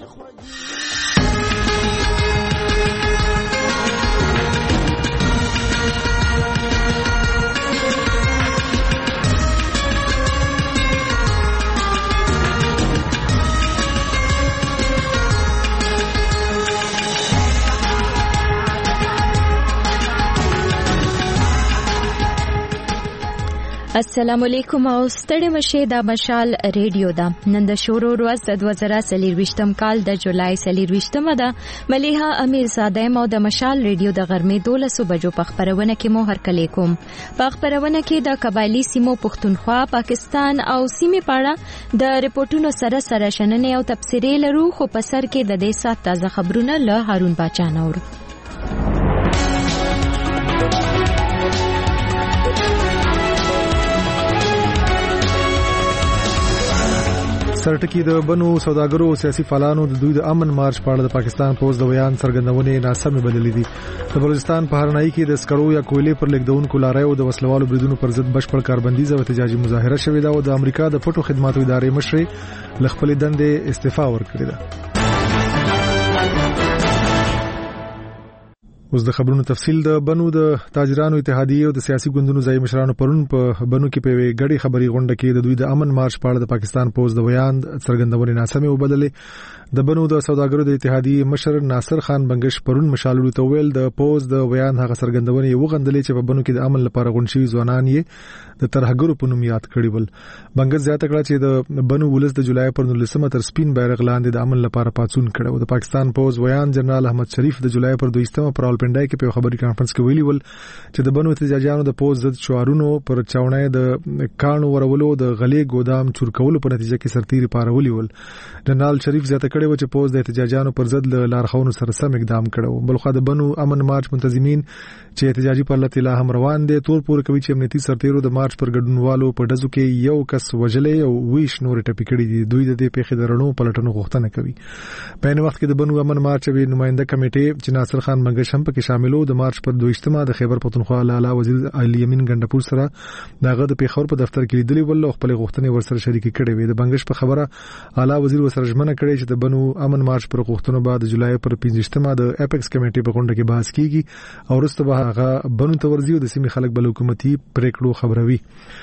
السلام علیکم او ستړي مشه دا مشال ریډیو دا نن د شورو ورځ د 2023 کال د جولای 23 ده مليحه امیر زاده مو د مشال ریډیو د غرمې 12 بجو په خبرونه کې مو هرکلی کوم په خبرونه کې د قبایلی سیمو پښتونخوا پاکستان او سیمې پاړه د ریپورتونو سره شننې او تفسیري لرو خو په سر کې د دې سات تازه خبرونه له هارون باچا نور سرټکی د بنو سوداګرو او سیاسي فعالانو د دوی د امن مارچ په اړه د پاکستان پوز د بیان څرګندونې ناسمه بدلې دي د بلوچستان په هرنای کې د سکرو یا کویلې پر لیکدونکو لاریو د وسلوالو بریدونو پر ضد بشپړ کاربندیز او احتجاجي مظاهره شوې ده او د امریکا د پټو خدماتو ادارې مشر لخپل دندې استعفا ورکړې ده اوس د خبرونو تفصیل د بنو د تاجرانو اتحادیه او د سیاسي ګوندونو ځای مشرانو پرون په بنو کې په غړي خبري غونډه کې د دوی د امن مارچ په اړه د پاکستان پوز د بیان څرګندونې ناسمه وبدلې د بنو د سوداګرو د اتحادیه مشر ناصر خان بنگش پرون مشالو ته ویل د پوز د بیان هغه څرګندونې وغندلې چې په بنو کې د امن لپاره غونډشي ځوانان یې د ترهګرو په نوم یاد کړی ول بنگش زیاته کړه چې د بنو ولس د جولای پر 19 تر سپین بیرغ لاندې د امن لپاره پاتون کړو د پاکستان پوز بیان جنرال احمد شریف د جولای پر 20 پر پندای کې په خبري کانفرنس کې ویلي ول چې د بنو احتجاجانو د پوز ضد شعارونو پر چاونای د کانو ورولو د غلې ګودام چورکولو په نتیجه کې سرتیري پارولي ول جنرال شریف زیاته کړی و چې پوز د احتجاجانو پر ضد لارښوونو سره سم اقدام کړو بلخو د بنو امن مارچ منتظمین چې احتجاجي پرلط لا هم روان دي تور پور کوي چې امنیتي سرتیرو د مارچ پر ګډونوالو په دزو کې یو کس وجلې او ویش نور ټپي کړي دي دوی د دې پیښې درنو پلټنو غوښتنه کوي په ان وخت کې د بنو امن مارچ وی نمائنده کمیټه چې ناصر خان منګش هم پکې شاملو د مارچ پر 22 د خیبر پختونخوا لاله وزیر علي یمین ګندپور سره دغه د پیښور په دفتر کې لیدلی ول خپل غوښتنې ورسره شریک کړي وي د بنگش په خبره اعلی وزیر وسره ژمنه کړي چې د بنو امن مارچ پر غوښتنو بعد جولای پر 15 د اپیکس کمیټې په غونډه کې بحث کیږي او وروسته به هغه بنو تورزی او د سیمې خلک بل حکومتي پریکړو خبروي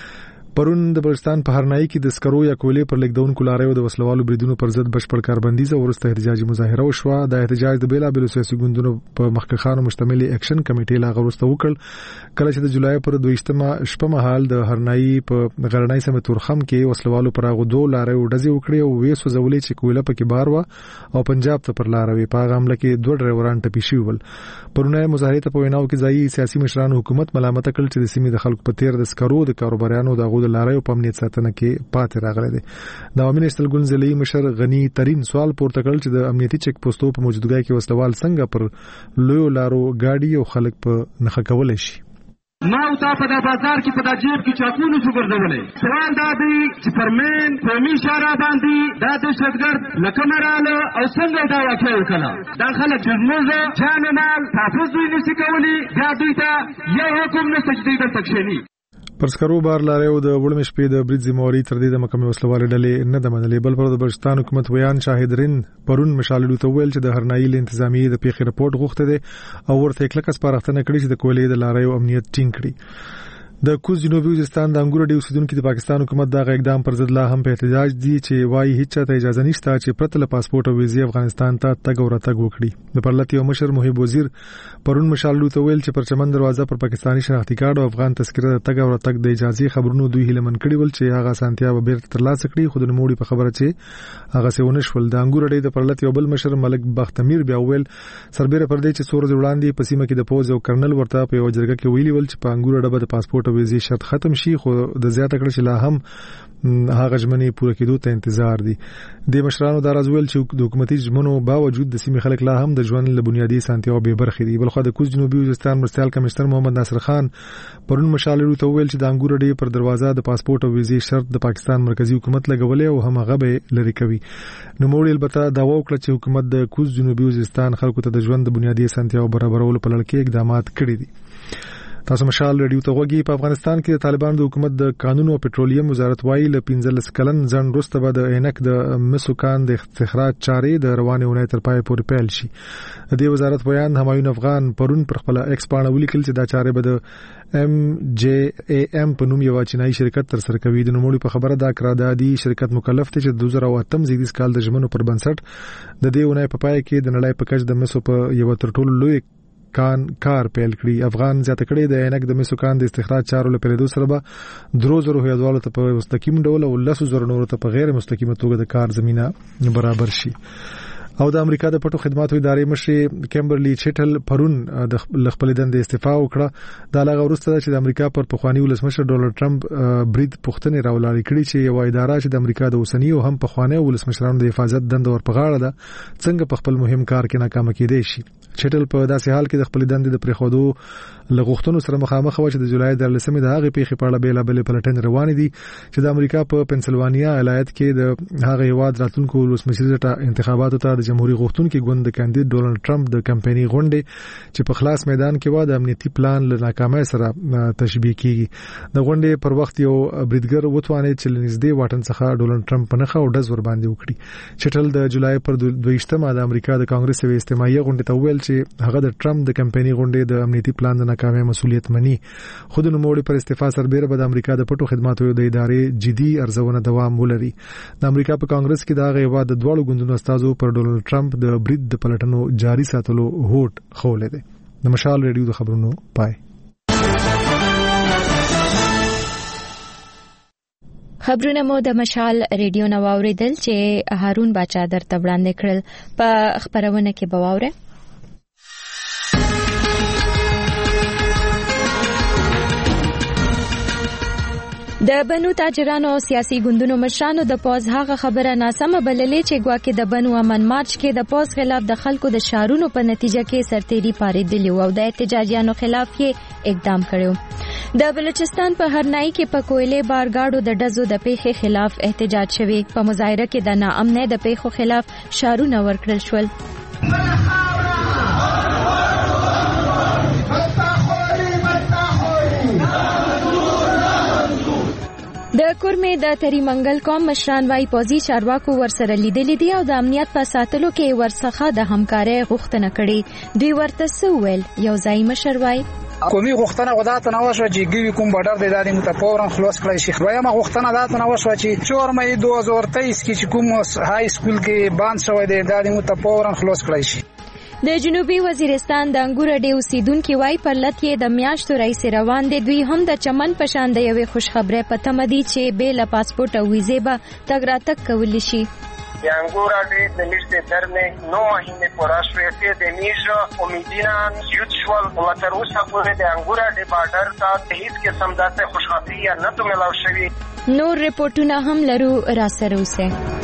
پرون د بلوچستان په هرنای کې د سکرو یا کویلې پر لیکدونکو لاریو د وسلوالو بریدونو پر ضد بشپړ کاربندیز او ورسته احتجاجي مظاهره وشوه د احتجاج د بیلا بیل سیاسي ګوندونو په مخکخانو مشتمل اکشن کمیټې لا غوښته وکړ کله چې د جولای پر 22 شپه مهال د هرنای په غرنای سمه تورخم کې وسلوالو پر هغه دوه لاریو ډزې وکړې او وې سوزولې چې کویله پکې بار و او پنجاب ته پر لاروي په حمله کې دوه ډرایوران ټپي شوي ول پرونه مظاهره ته په ویناو کې ځای سیاسي مشرانو حکومت ملامت کړل چې د سیمې د خلکو په تیر د سکرو د کاروبارانو د غو د لاریو په امنیت ساتنه کې پاتې راغلي دي د عوامي نشل ګونځلې مشر غنی ترين سوال پورته کړل چې د امنیتي چک پوسټو په موجودګۍ کې وسلوال څنګه پر لوی لارو گاډي او خلک په نخښه کول شي ما او تا په د بازار کې په د جیب کې چاکونو شو ګرځولې سوال دا دی چې پرمن قومي شارع باندې دا دهشتګرد لکمراله او څنګه دا واقع وکړه دا خلک جرموزه جانمال تحفظ دوی نشي کولی دا دوی ته یو حکم نه سجدي د تکشنی پرسکرو بار لاریو د وړم شپې د برید زموري تر دې د محکمې وسلوال ډلې نه د منلې بل پر د بلوچستان حکومت ویان شاهدرین پرون مشاللو ته ویل چې د هرنایل انتظامی د پیښې رپورت غوښته دي او ورته کلک سپارښتنه کړې چې د کولې د لاریو امنیت ټینګ کړي د کوز جنوبي وزیرستان د انګور ډیو اوسیدونکو د پاکستان حکومت دا اقدام پر ضد لا هم په احتجاج دي چې وايي هیڅ ته اجازه نشته چې پرته له پاسپورت او ویزې افغانستان ته تګ او راتګ وکړي د پرلط یو مشر محب وزیر پرون مشاللو ته ویل چې پر چمن دروازه پر پاکستانی شناختی کارت او افغان تذکره د تګ او راتګ د اجازه خبرونو دوی هلمن کړي ول چې هغه سانتیا به بیرته ترلاسه کړي خو د نموړي په خبره چې هغه سونه شول د انګور ډیو د پرلط یو بل مشر ملک بختمیر بیا ویل سربېره پر دې چې سورز وړاندې په سیمه کې د پوز او کرنل ورته په یو جرګه کې ویلي ول چې په انګور ډبه د پاسپورت او ویزې شرط ختم شي خو د زیاته کړ چې لا هم هغه ژمنې پوره کېدو ته انتظار دي د مشرانو د راځول چې د حکومتي ژمنو باوجود د سیمې خلک لا هم د ژوند له بنیادی سانتیاو به برخې دي بلخو د کوز جنوبي وزیرستان مرستيال کمشنر محمد ناصر خان پرون مشاللو ته ویل چې د انګور ډې پر دروازه د پاسپورت او ویزې شرط د پاکستان مرکزی حکومت لګولې او هم هغه به لری کوي نو موږ البته دا وکړه چې حکومت د کوز جنوبي وزیرستان خلکو ته د ژوند د بنیادی سانتیاو برابرولو په لړ کې اقدامات کړي دي تاسو مشال ریډیو ته وګورئ. په افغانستان کې د طالبانو د حکومت د قانون او پټرولیم وزارت وايي ل 15 کلن ځن وروسته به د عینک د مسو کان د استخراج چارې د روانې اونۍ تر پای پورې پیل شي. د دې وزارت بیان همایون افغان پرون پر خپل ایکس باندې ولیکل چې دا چارې به د MJAM په نوم یو چینایي شرکت تر سره کوي. د نوموړي په خبره دا قراردادي شرکت مکلف دی چې 2008 زیږدیز کال د ژمنو پر بنسټ د دې اونۍ په پای کې د نړۍ په کچ د مسو په یو تر ټولو لوی کار پیل کړی. افغان زیاته کړی د عینک د مسو کان د استخراج چارو لپاره د سره به 3000 هیوادوالو ته په مستقیم ډول او 100,000 نور ته په غیر مستقیمه توګه د کار زمينه برابر شي. او د امریکا د پټو خدماتو ادارې مشر کیمبرلی چټل پرون د خپل دندې استعفا وکړه. دا لغه ورسته چې د امریکا پر پخوانی ولسمشر ډونالد ټرمپ برید پښتنې راولاري کړي چې یو اداره چې د امریکا د اوسنی او هم پخوانی ولسمشرانو د حفاظت دنده ورپغاړه ده څنګه په خپل مهم کار کې ناکام کېدې شي. چټل په داسې حال کې د خپل دندې د پریخودو لغښتنو سره مخامخ و چې د جولای د 13مې د هغې پیښې په اړه بیلابل پلټنې روانې دي چې د امریکا په پنسلوانیا ایالت کې د هغه هیواد راتلونکو ولسمشر انتخاباتو ته د جمهوریت غوښتونکو ګوند د کاندید ډونالد ټرمپ د کمپایني غونډې چې په خلاص میدان کې و د امنیتي پلان له ناکامۍ سره تشبیه کیږي. د غونډې پر وخت یو بریدګر وتوانید چې لنځدې واټن څخه ډونالد ټرمپ په نخښه او ډز ور باندې وکړي. چټل د جولای پر 22مه د امریکا د کانګرس یو استماعي غونډې ته ویل چې هغه د ټرمپ د کمپایني غونډې د امنیتي پلان د ناکامۍ مسؤلیت مني. خود نوموړي پر استعفا سربېره به د امریکا د پټو خدماتو د ادارې جدي ارزونه دوام ولري. د امریکا په کانګرس کې د هغه هیواد د دوړو ګوندونو استازو پر ډونالد ټرمپ د برید د پلټنو جاري ساتلو هوټ خولې دي. د مشال ریډیو د خبرونو پای. خبرونه مو د مشال ریډیو نو اوریدل چې هارون باچا درته وړاندې کړل. په خبرونه کې بواوره د بنو تاجرانو او سیاسي ګوندونو مشرانو د پوز هغه خبره ناسمه بللې چې ګواکې د بنو امن مارچ کې د پوز خلاف د خلکو د شارونو په نتیجه کې سرتېري پارېدلی او د احتجاجیانو خلاف یې اقدام کړو. د بلوچستان په هرنای کې په کویلې بارګاډو د ډزو د پیښې خلاف احتجاج شوی. په مظاهره کې د ناامنۍ د پیښو خلاف شارونه ورکړل شول. د کورمې د تری منګل قوم مشران وايي پوزي چارواکو ورسره لیدلې دي او د امنیت په ساتلو کې ورڅخه د همکارۍ غوښتنه کړې. دوی ورته سوول یو ځای مشر وايي قومي غوښتنه غوډه نه وشو چې ګوي کوم بارډر د ادارې متفورن خلاص کړی شي. وایم غوښتنه دا نه وشو چې 4 مې 2023 کې چې کوم های سکول کې باند شوی د ادارې متفورن خلاص کړی شي. د جنوبي وزیرستان د انګور ډیو اوسیدونکو وايي پر لټ د میاشتو رئیس روان دي. دوی هم د چمن په شان د یوې خوشخبری په تمه دي چې بل پاسپورت او ویزه به تګ راتګ کولی شي. de Angora de niște terme 9 măhine porașuete de mijă umidina usual mătărusa pune de Angora de Badar ta هیڅ قسم داسې خوشحالي نه ته ملاو شوی. نور رپورټونه هم لرو را سره اوسه.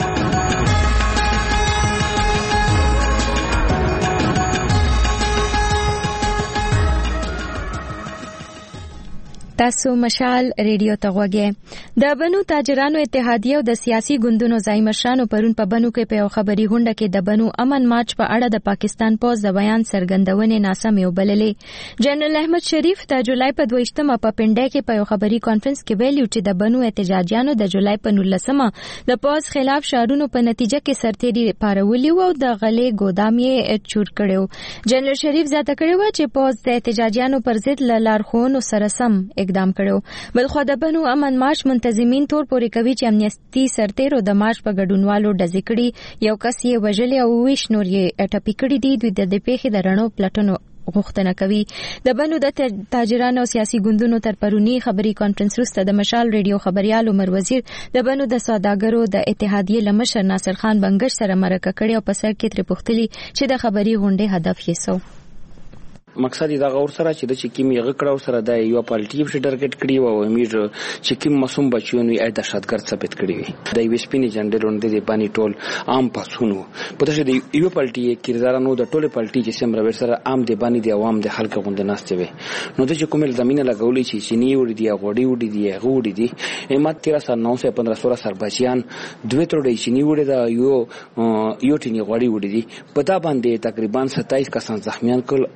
تاسو مشال ریډیو ته غوږی. د بنو تاجرانو اتحادیه او د سیاسي ګوندونو ځای مشرانو پرون په بنو کې په خبري غونډه کې د بنو امن مارچ په اړه د پاکستان پوز د بیان سرګندونې ناسمې وبللې. جنرال احمد شریف د جولای په 22مه په پنډه کې په خبري کانفرنس کې ویلي چې د بنو احتجاجیانو د جولای په 19مه د پوز خلاف شارونو په نتیجه کې سرتېري پارولي او د غلې ګودام یې چور کړو. جنرال شریف زیاته کړی و چې پوز د احتجاجیانو پر ضد لارښوونو سره سم اقدام کړو. بلخو د بنو امن مارچ منتظمین تور پورې کوي چې امنیتي سرتېرو د مارچ په ګډونوالو ډزې کړي، یو کس یې وژلې او 20 نور یې ټپي کړي دي. دوی د پیښې د رڼو پلټنو غوښتنه کوي. د بنو د تاجرانو او سیاسي ګوندونو تر پرونی خبري کانفرنس وروسته د مشال ریډیو خبريال عمر وزیر د بنو د سوداګرو د اتحادیې لمشر ناصر خان بنگش سره مرکه کړې او په سر کې تر پوښتلي چې د خبري غونډې هدف یې سو. مقصد دا غور سره چې د چکیم یې غکړو سره د یو پالټي په ټارګټ کړی او امیر چکیم مسوم بچیون وی د شادګر ثابت کړی وي. د یو سپینی جنډر د باندې ټول عام پاسونو په دغه د یو پالټي کردارانو د ټوله پالټي چې سم راور سره عام د باندې د عوام د خلک غوند ناشته وي. نو د کومل زمينه لګولې چې چيني وړي دی غوډي وړي دی غوډي دی ایمات 13 سربازیان دوه ترډي چيني وړي دا یو ټینی غوډي وړي دی په دا باندې تقریبا 27 کسان زخمیان کړ او ډایرکټ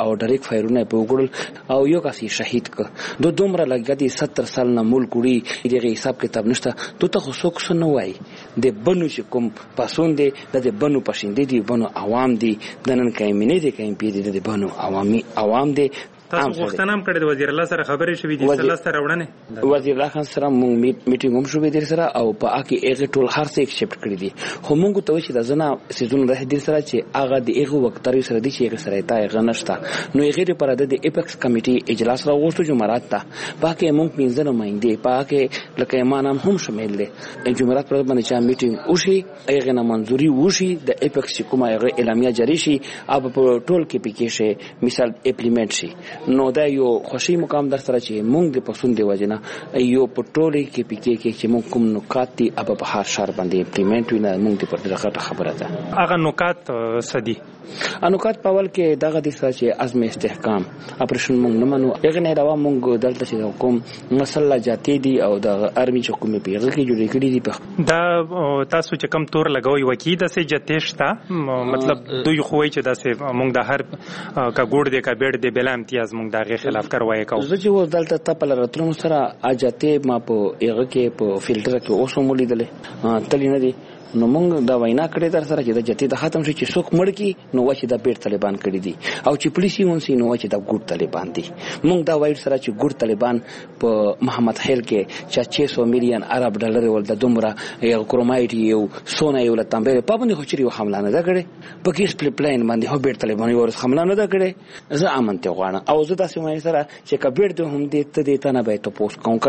فایرونه په وګړل او یو کس شهید ک دومره لګیدي 70 سال نه ملک وړي دغه حساب کتاب نشته ته خو څوک څه نه وایي د بنو چې کوم پاسون دي د بنو پښیندې دي بنو عوام دي د نن کایمنې دي کایم پی دي د بنو عوام دي تاسو غوښتنه هم کړې د وزیر الله سره خبرې شوې دي سره سره وړنه وزیر الله خان سره مونږ میټینګ هم شوې دي سره او په اکی هغه ټول هر څه ایکسپټ کړی دي خو مونږ ته چې د زنه سيزون راځي د سره چې هغه د هغه وخت تر سره دي چې هغه سره تا هغه نشته نو هغه لپاره د ایپکس کمیټي اجلاس راوښتو جمعرات ته باقي مونږ پنځه نمائنده باقي لکه ایمان هم شامل دي جمعرات پر باندې چې میټینګ وشي هغه نه منځوري وشي د ایپکس کومه هغه اعلامیه جاری شي او په ټول کې پکې شي مثال امپلیمنٹ شي نو دا یو خوشي مقام در سره چې مونږ د پسون دی وجنه یو پټولي کې پکې کې چې مونږ کوم نکات دي اب په هر شهر باندې امپلیمنٹ وینه مونږ د پردغه خبره ده هغه نکات سدي انوکات پاول کې دغه د سره چې عزم استحکام اپریشن مونږ نه منو هغه نه راو مونږ دلته چې کوم مسله جاتي دي او د ارمي حکومت په هغه کې جوړې کړې دي دا تاسو چې کم تور لګوي وکي د سه جتهشتا مطلب دوی خوې چې د سه مونږ د هر کا ګوډ دې کا بیډ دې بل امتیاز مونږ دغه خلاف کاروایی کوو زه چې دلته تپل راتلم سره اجاته ما په هغه کې په فلټر کې اوسو مولیدلې تلی نه دي نو مونږ دا وینا کړې در سره چې د جتی د ختم شي چې څوک مړ کی نو واچ د بیٹ طالبان کړی دي او چې پولیسي ونسي نو واچ د ګوډ طالبان دي مونږ دا وایو سره چې ګوډ طالبان په محمد خیل کې چې 600 میلیون عرب ډالر ول د دومره یو کرومایټ یو سونه یو لتمبه په باندې خو چری حمله نه کړي په کیس پلان باندې هو بیٹ طالبان یو حمله نه کړي زه امنته غواړم او زه تاسو مې سره چې کبیر ته هم دې ته دې ته نه به ته پوس کوم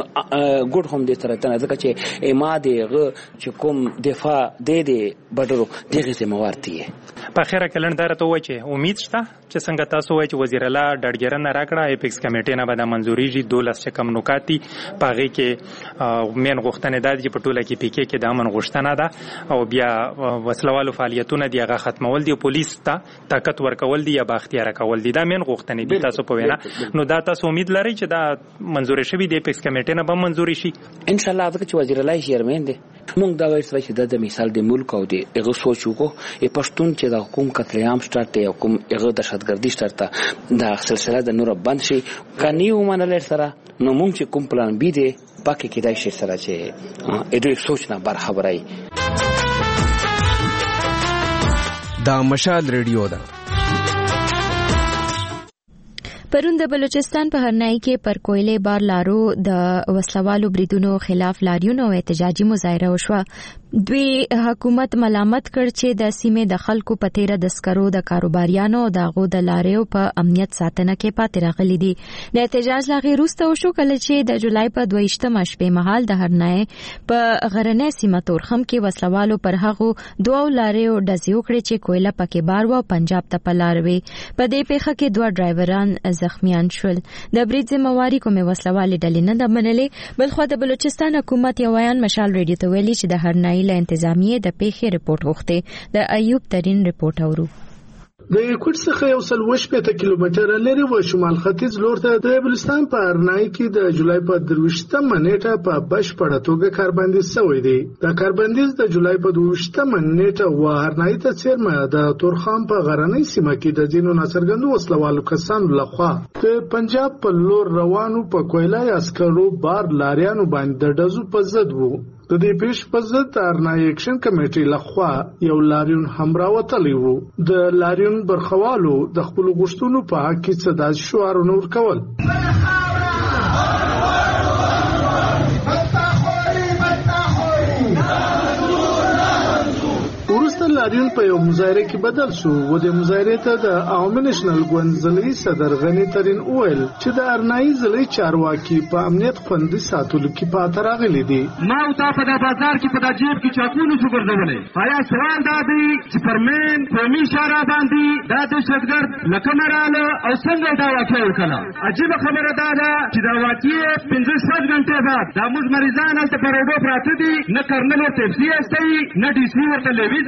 ګوډ هم دې سره ته نه ځکه چې ما دې چې کوم دفاع دې بډرو دغه ذمہوارتي په خیره کلندار ته وای چې امید شته چې څنګه تاسو وای چې وزیر الله ډډګرنه راکړه ایپکس کمیټې نه به د منځوري جی 12 چې کم نکاتی پاغي کې مین غوښتنه ده چې په ټوله کې پی کې د امن غوښتنه ده او بیا وسلوالو فعالیتونه دی هغه ختمول دي پولیس ته طاقت ورکول دي یا با اختیار کول دي دا مین غوښتنه دي تاسو په وینا نو دا تاسو امید لرئ چې دا منځوري شوی د ایپکس کمیټې نه به منځوري شي ان شاء الله چې وزیر الله شرمین دي مونږ دا وایو چې د مثال د ملک او د هغه سوچو کو پښتون چې د حکومت قتل عام سٹارټ یا کوم هغه دهشتګردي سٹارټ دا سلسله د نور بند شي کني ومنل سره نو مونږ چې کوم پلان بي دي پاکي کېدای شي سره چې اډو سوچ نه بار خبرای دا مشال ریډیو ده پرون د بلوچستان په هرنای کې پر کویلې بار لارو د وسلوالو بریدونو خلاف لاریون او احتجاجي مظاهره وشوه دوی حکومت ملامت کړ چې د سیمې د خلکو په تیره د سکرو د کاروباریانو او دغه د لاریو په امنیت ساتنه کې پاتې راغلي دي د احتجاج لاغي روسته وشو کله چې د جولای په 22مه شپې مهال د هرنای په غرنه سیمه تورخم کې وسلوالو پر هغه دوه لاریو ډزیو کړې چې کویله پکې بار و پنجاب ته پلاروي په دې پیښه کې دوه ډرایوران زخمیان شول د برید ذمہواری کومه وسلوالې ډلې نه د منلې بلخو د بلوچستان حکومت یو بیان مشال ریډیو ته ویلي چې د هرنای له انتظامیه د پیښې رپورت غوښته د ایوب ترين رپورت اورو د کوټ څخه یو سل 80 کیلومتره لري و شمال ختیځ لور ته د بلوچستان په ارنای کې د جولای په 23مه نیټه په بشپړه توګه کاربندیز شوی دی د کاربندیز د جولای په 23مه نیټه و ارنای ته چیرمه د تورخم په غرنۍ سیمه کې د ځینو ناڅرګندو وسلوالو کسانو لخوا د پنجاب په لور روانو په کویلای عسکرو بار لاریانو باندې د ډزو په ضد وو د دې پیش په ضد ارنای اکشن کمیټې لخوا یو لاریون هم راوتلی وو د لاریون برخوالو د خپل غوښتنو په حق کې څه داسې شعارونه ورکول لاریون په یو مظاهره کې بدل شو و د مظاهره ته د عوامي نېشنل ګوند ضلعي صدر غني ترين اویل چې د ارنای ضلعي چارواکي په امنیت خوندي ساتلو کې پاتې راغلي دي ما او تا په بازار کې په د جیب کې چاکونو شو ګرځولې آیا سوال دا دی چې پرمن قومي اشاره باندې دا دهشتګرد لکه مراله او څنګه دا واقع وکړه عجیب خبره ده چې دا واقع 15 غنټه بعد دا موږ مریضان ته په روډو پراته دي نه کرنل ورته تفصیل استي نه ډي سي ورته لويز استي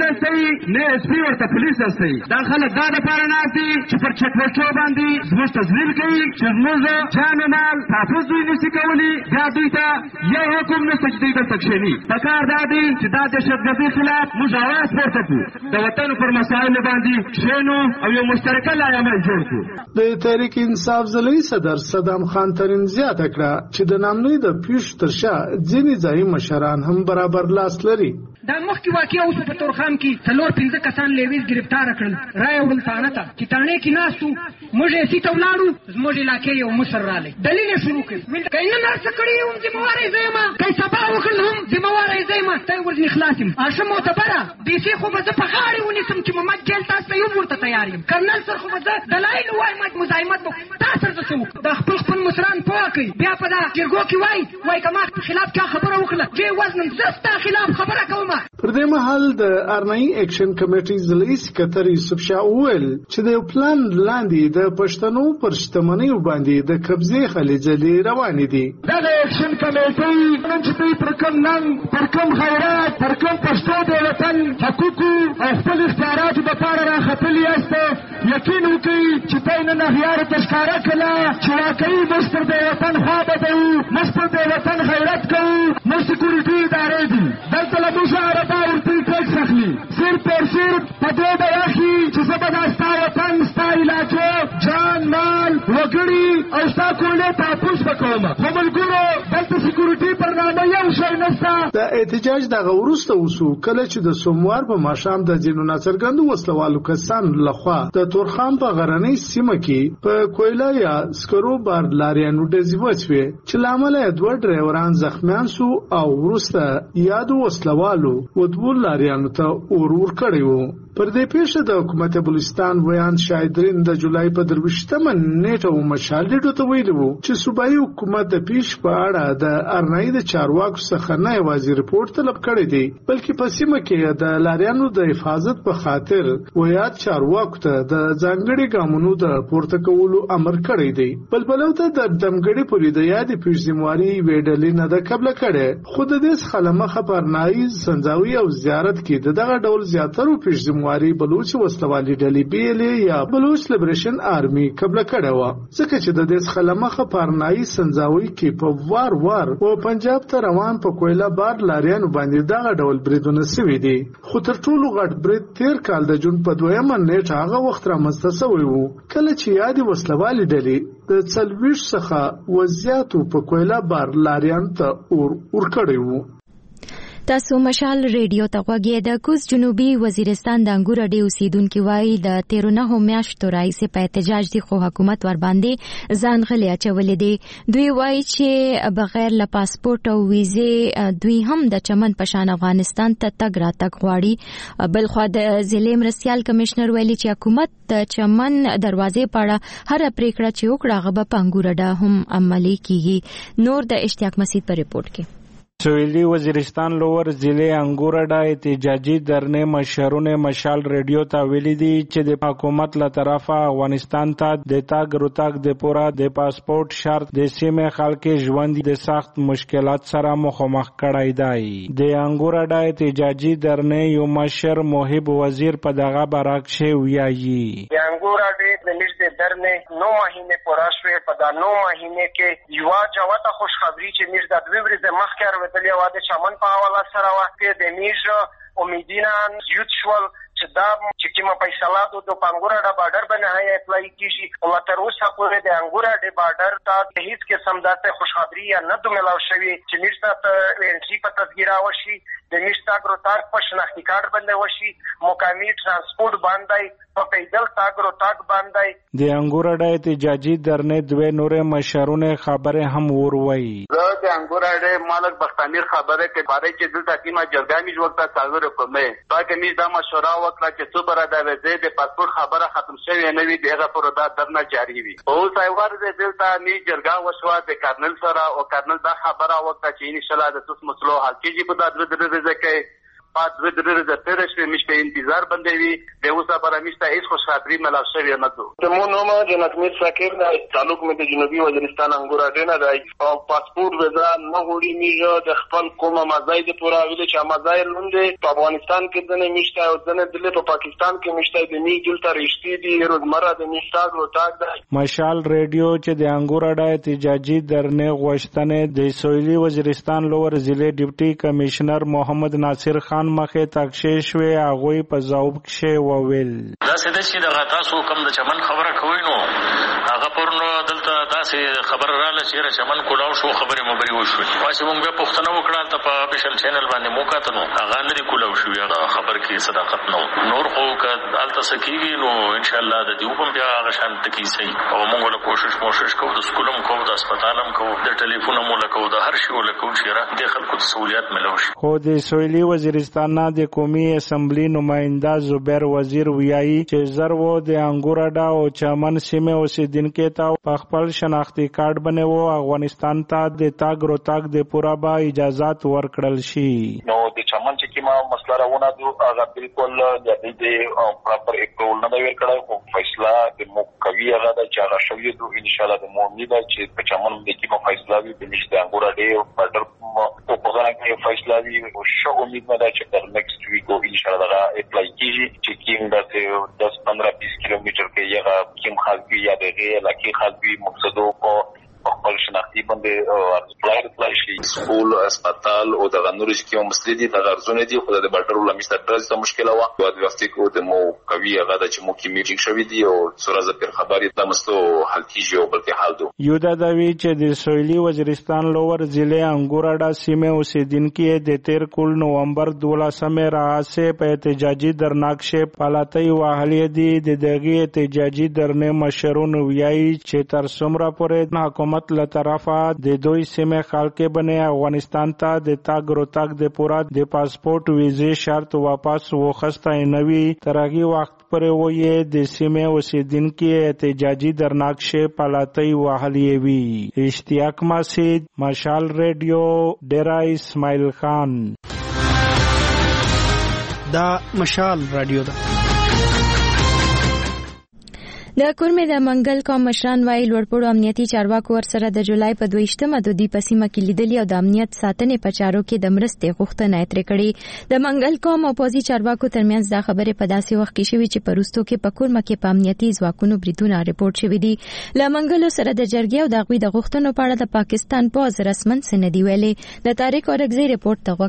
نه اس پی ورته پولیس هستي. دا خلک دا دپاره ناست دي چې پر چک پوسټو باندې زموږ تضلیل کوي چې زموږ جان مال تحفظ دوی نشي کولی. بیا دوی ته یو حکم نشته چې دوی دلته کښېني. پکار دا دی چې دا دهشتګردۍ خلاف موږ اواز پورته کړو، د وطن پر مسایلو باندې کښېنو او یو مشترکه لایحه جوړ کړو. د تحریک انصاف ضلعي صدر صدام خان ترین زیاته کړه چې د نامنۍ د پیښو تر شا ځینې ځایي مشران هم برابر لاس لري. دا مخکې واقعه اوس په تورخم کې 4-5 کسان لیویز گرفتار کړل، رای وړل تانه ته چې تانه کې ناستو موږ یې سیته ولاړو، زموږ علاقې یو مشر رالی دلیل یې شروع کړ که نه نرسه کړي هم ذمهواره یې زه یم، که سبا وکړل هم ذمهواره یې زه یم، ته یې ورځنې خلاص یم. ښه معتبره بیسې خو به زه په غاړې ونیسم چې محمد جیل تاسو ته یو ورته تیار یم. کرنل سر خو به زه دلایل وایم مزاحمت به تا سره زه څه وکړم. دا خپل مشران پوه کړئ. بیا په دا جرګو کې وایي که ما خلاف چا خبره وکړله جې وزنم زه ستا خلاف خبره کوم. پر دې مهال د ارنایي اکشن کمیټې ضلعي سکرټر یوسف شاه وویل چې د یو پلان لاندې د پښتنو پر شتمنیو باندې د قبضې هلې ځلې روانې دي. دغه اکشن کمیټې نن چې دوی پر کوم ننګ، پر کوم خیرات، پر کوم پښتو د وطن حقوقو او خپل اختیاراتو دپاره راختلي یاست، یقین وکړئ چې دوی نن اغیارو ته ښکاره کړله چې واقعي موږ پر د وطن خوا بدوو، موږ پر د وطن غیرت کوو. موږ سکیورټي ادارې دي، دلته له موږ عربا ورته ټیکس اخلي، صرف پر صرف په دې به اخلي چې زه به دا ستا وطن، ستا علاقې، جان مال، وګړي او ستا کورنۍ تحفظ به کوم. خو ملګرو دلته سکیورټي پر نامه یو شی نشته. د احتجاج دغه وروسته وسو کله چې د سوموار په ماښام د ځینو ناڅرګندو وسلوالو کسانو لخوا د تورخم په غرنۍ سیمه کې په کویله یا سکرو بار لاریانو ډزې وشوې چې له امله یې 2 ډریوران زخمیان سو او وروسته یادو وسلوالو ودوو لاریانو ته اور ورکړی و. پر دې پیښه د حکومت بلوچستان ویان شایدرین د جولای په 23مه نیټه مشال ډیډو ته ویلي وو چې صوبایي حکومت د پیښ په اړه د ارنایي د چارواکو څخه نه یوازې رپورټ طلب کړی دی بلکې په سیمه کې د لاریانو د حفاظت په خاطر ویات چارواکو ته د ځانګړي ګامونو د پورته کولو امر کړی دی. بلبلو ته د دمګړي پوری د یادې پیښ ذمہواری ویډلې نه د قبل کړي. خود د دې خلمخه پر نای سنځاوي او زیارت کې دغه ډول زیاترو پیښ ذمہواری بلوچ وسلوالي ډلې بیلې یا بلوچ لیبریشن آرمي قبل کړي و. ځکه چې د دې خلمخه پر نای سنځاوي کې په وار او پنجاب ته روان په کویلا بار لاریانو باندې دغه ډول بریدونه سوي دي. خو تر ټولو غټ برید 13 کال د جون په 2مه نیټه هغه وخت رامنځته شوی و کله چې یادې وسلوالي ډلې د 40 څخه وزیاتو په کویلا بار لاریانو ته اور کړی و. تاسو مشال ریډیو ته غوږی د کوز جنوبي وزیرستان د انګور اډې اوسیدونکو وایي د 13 میاشتو راهیسې په احتجاج دي خو حکومت ور باندې ځان غلي اچولې دي. دوی وایي چې بغیر له پاسپورت او ویزې دوی هم د چمن پشان افغانستان ته تګ راتګ غواړي. بلخو د ضلع مرستيال کمشنر ویلي چې حکومت د چمن دروازې پاړه هر پریکړه چې وکړه غو په انګور اډه هم عملي کیږي. نور د اشتیاق مسعود په ریپورت کې. سویلی وزیرستان لور ضلع انګورډا احتجاجي درنه مشرونه مشال ریډیو ته ویلي دي چې د حکومت له طرفه افغانستان ته د تاګ روتاګ د پورا د پاسپورت شرط د سیمه خلک ژوند د سخت مشکلات سره مخامخ کړای دی. د انګورډا احتجاجي درنه یو مشر محب وزیر په دغه برعکس ویایي د انګورډا د نږدې درنه 9 مهینه پورا شوې په دا 9 مهینه کې یو جوته خوشخبری چې نږدې 2 ورځې مخکې دلیا واده چمن په حواله سره وخت د میژ امیدینان یوت شول چې دا چې کومه فیصله د پنګورډا بارډر باندې هي اپلای کیږي او تر اوسه پورې د انګورډا بارډر ته هیڅ قسم داسې خوشخبری نه ملاو شوی چې نشته انټری په تذکره وشي د نشته ګروتاک په شناختی کارت باندې وشي مقامی ترانسپورت باندې په پیدل تاګرو تاګ باندې د انګورډا احتجاجي درنه دوه نور مشرونه خبره هم وروي. زه د انګورډا مالک بختامیر خبره کې باره چې دلته کیما جرګامي ورته څاګر کومه تاکه می دا مشوره وکړه چې څو بر دا وځي د پاسپورت خبره ختم شوی نه وي دغه پر دا درنه جاری وي. او سایوار دلته می جرګا وشو د کرنل سره او کرنل دا خبره وکړه چې ان شاء الله د تاسو مسلو حل کیږي په دا درځه کې بعد ودرې د تیر شوی مشته انتظار بندوي د اوسه پر مشته هیڅ خوش خاطري ملاو شوی نه دو د مو نوم جنت میر شاکر د تعلق مې د جنوبي وزیرستان انګور اډینا دی او پاسپورت ویزا نه وړي میږي د خپل کومه مزای د پورا ویل چې مزای لوندې په افغانستان کې د نه مشته او د نه د په پاکستان کې مشته د می دلته رښتې دي روزمره د مشتاق او تاګ دی مشال ریډیو چې د انګور اډا احتجاجي درنه غوښتنې د سویلي وزیرستان لور ضلع ډیپټي کمشنر محمد ناصر خان مخه تاکشې شوی هغه په ځواب کې وویل دا څه د چې د تاسو کوم د چمن خبره کوي نو هغه پرنو دلته داسې خبر رااله چې چمن کولاو شو خبره مبري وشو واسه موږ په پښتنه وکړه ته په افیشل چینل باندې موکاته نو هغه لري کولاو شو یا خبر کې صداقت نو نور خو کالته سکیږي نو ان شاء الله د دې په بیا هغه شان تکي سي او موږ له کوشش کوو د سکولم کوو د هسپتالم کوو د ټلیفون مو له کوو د هر شي له کوو چې را د خلکو سہولیت ملوي خو د سویلي وزیرستان د قومي اسمبلی نمائنده زبیر وزیر ویایي چې زرو د انګور اډا او چمن سیمه اوسیدونکو ته خپل شناختی کارت بنوي افغانستان ته د تاګ روتاګ د پورا با اجازهات ورکړل شي نو د چمن چې کیما مسله راونه دو هغه بالکل د دې پراپر اپروول نه ورکړای خو فیصله د مو کوي هغه د چا شوی دو ان شاء الله د مؤمنه چې په چمن د کیما فیصله وي د نشته انګور اډا په په پوزا کې فیصله وي او شو امید نه ده چې د نیکسټ ویک او ان شاء الله دا اپلای کیږي چې کیم د 10-15-20 کیلومتر کې یغه کیم خاصي یا دغه لکه خاصي مقصدو په خپل شناختی باندې اپلای شي سکول هسپتال او د غنورش کې مسلدي د غرزونه دي خو د بټرو لمسته درځه مشکله و او د وخت کې د مو کوي هغه د چې مو کې میټینګ شوی دی او سورازه پر خبري د مسلو حل کیږي او بلکې حل دو یو د دوی چې د سویلي وزیرستان لور ضلع انګور اډا سیمه اوسیدونکو د 13 کول نومبر 12 راځه په احتجاجي درناکشه پالاتای واهلې دي د دغه احتجاجي درنه مشرون ویایي چې تر څومره پورې حکومت له طرفه د دوی سیمه خلک بنه افغانستان ته د تاګ روتاګ د پورا د پاسپورت ویزه شرط واپس وخسته نوي ترغي وخت پر وې د سیمه اوسیدونکو احتجاجي درناکشه پالاتای واهلې وی اشتیاق مسجد مشال ریډیو ډیرا اسماعیل خان دا مشال رادیو ده د کورمه د منګل قوم مشران وايي لوړپوړو امنیتي چارواکو ورسره د جولای په 22مه د دې پسیمه کې لیدلې او د امنیت ساتنې په چارو کې د مرستې غوښتنه یې کړې د منګل قوم او پوزي چارواکو ترمنځ دا خبره په داسې وخت کې شوې چې پروستو کې په کورمه کې په امنیتي ځواکونو بریدونه ریپورت شوې دي ل منګل سره د جرګې او د غوي د غوښتنو په اړه د پاکستان پوز رسمن سندي ویلي د تاریخ اورګزي ریپورت ته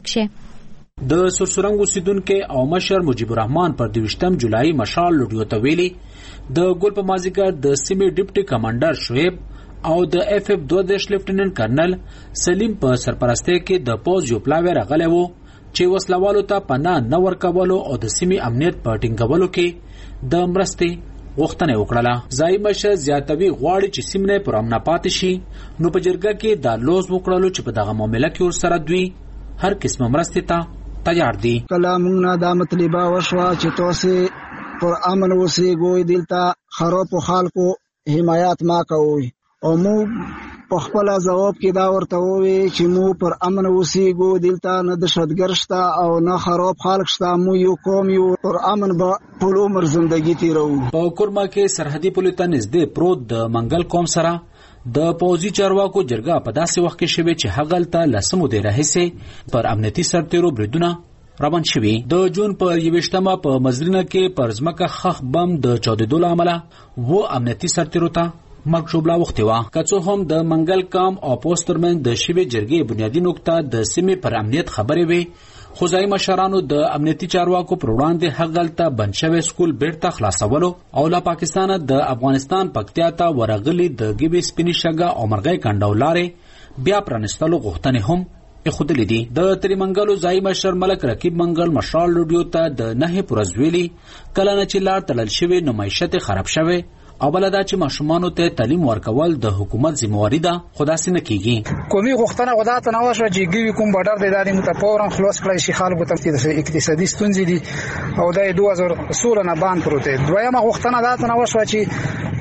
وښه د سرسرنګ اوسیدونکو او مشر مجيب الرحمن پر 22 جولای مشال لوډیو ته ویلي د ګل په مازیګر د سیمې ډیپټي کمانډر شعیب او د اف اف 2 لیفټیننټ کرنل سلیم په سرپرستی کې د پوز یو پلاوی راغلی وو چې وسلوالو ته پناه نه ورکولو او د سیمې امنیت په ټینګولو کې د مرستې غوښتنه وکړه ځای مشه زیاتوي غواړي چې سیمه پر امن پاتې شي نو په جرګه کې د لوز وکړلو چې په دغه معاملې کې ورسره دوی هر قسم مرستې ته تیار دي کلامونه د مطلبه وشوا چې توسه پر امن وسیږي دلته خراب خلکو حمایت ما کوي او مو په خپل ځواب کې دا ورته وی چې مو پر امن وسیږي دلته نه د شتګرشتا او نه خراب خلک شته مو یو قوم یو پر امن به ټول عمر ژوندۍ تیرو په کورما کې سرحدي پولیسو نږدې پروت د منګل قوم سره د پوزي چارواکو جرګه په داسې وخت کې شوه چې هغه ته لسمو دی راهسه پر امنیتي سرتیرو بریدونه روان شوی د جون په 28مه په مزرینه کې پر ځمکه خخ بم د چاودېدو له امله و امنیتي سرتیرو ته مرګ شوبلا وخت و کڅو هم د منګل کام او پوسټرمن د شوی جرګې بنیادی نقطه د سیمې پر امنیت خبرې وي خوځای مشرانو د امنیتي چارواکو پر وړاندې هغلته بنشوي سکول بیرته خلاصولو او له پاکستان د افغانستان پکتیا ته ورغلي د ګيبي سپینی شګه او مرغۍ کندولارې بیا پرانستلو غوښتنې هم خودلی دي د تریمنګلو ځای مشر ملک رقیب منګل مشال لوډیو ته د نه پرزویلی کله نه چې لار تلل شوی نمایشت خراب شوی او بلدا چې ماشومانو ته تعلیم ورکول د حکومت ذمہواری ده خداسي نه کیږي کومي غوښتنه غدا ته نو شو چې ګوي کوم بډر د ادارې متفورن خلاص کړی شي خلکو ته د اقتصادي ستونزې دي او د 2016 نه باندې پروت دویمه غوښتنه دا ته نو شو چې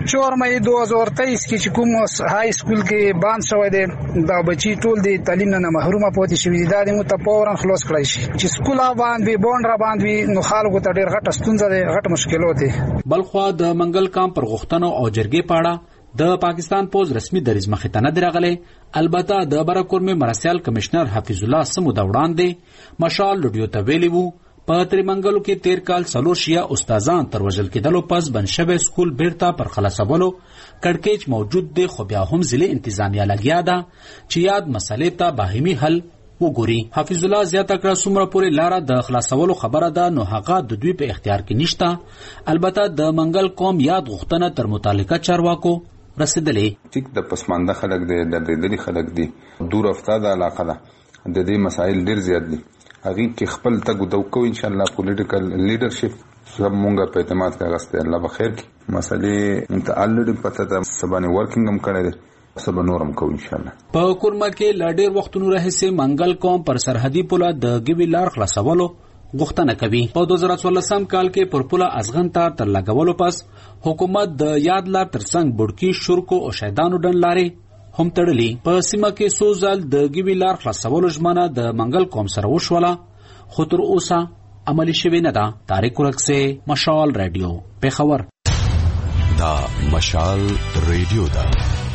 4 مې 2023 کې چې کوم های سکول کې باند شوی دی دا بچي ټول دی تعلیم نه محرومه پاتې شوی دا د متپورن خلاص کړی شي چې سکول باندې بوند را باندې نو خلکو ته ډېر غټه ستونزه ده غټه مشکلات دي. بلخوا د منګل کام پر غوښتنو او جرګې پاړه د پاکستان پوز رسمي دریځ مخې ته نه دی راغلی. البته د برکورمې مرستیال کمشنر حفیظ الله سموده وړاندې مشال لډیو ته ویلي وو په تریمنګلو کې تیر کال 4 شیعه استادان تر وژل کېدلو پس بنشوی سکول بیرته پر خلاصولو کړکېچ موجود دی، خو بیا هم ضلع انتظامیه لګیا ده چې یاد مسلې ته باهمي حل وګوري. حفیظ الله زیاته کړه څومره پورې لاره د خلاصولو خبره ده نو هغه د دوی په اختیار کې نشته. البته د منګل قوم یاد غوښتنه تر متعلقه چارواکو رسیدلې. ټیک د پسمانده خلک دی د دې خلک دی دور افتاده علاقه ده د دې مسائل ډیر زیات دي هغه کې خپل تګ دوکو ان شاء الله پولیټیکل لیډرشپ سب مونږه په اعتماد کا غسته الله بخیر کی مسئله متعلق پته ده سبانه ورکینګ هم کړی دی سب نورم کو ان شاء الله. په کورما کې لاډیر وختونو راهسه منګل قوم پر سرحدي پوله د ګوی لار خلاصولو غوښتنه کوي. په 2014 کال کې پر پوله ازغن تار تر لګولو پس حکومت د یاد لار ترڅنګ بډکی شورکو او شیدانو ډن لارې هم تړلي. په سیمه کې څو ځل د ګوی لار خلاصولو ژمنه د منګل قوم سره وشوله خو تر اوسه عملي شوې نه ده. طارق ورکسه مشال رادیو پیښور. دا مشال رادیو ده.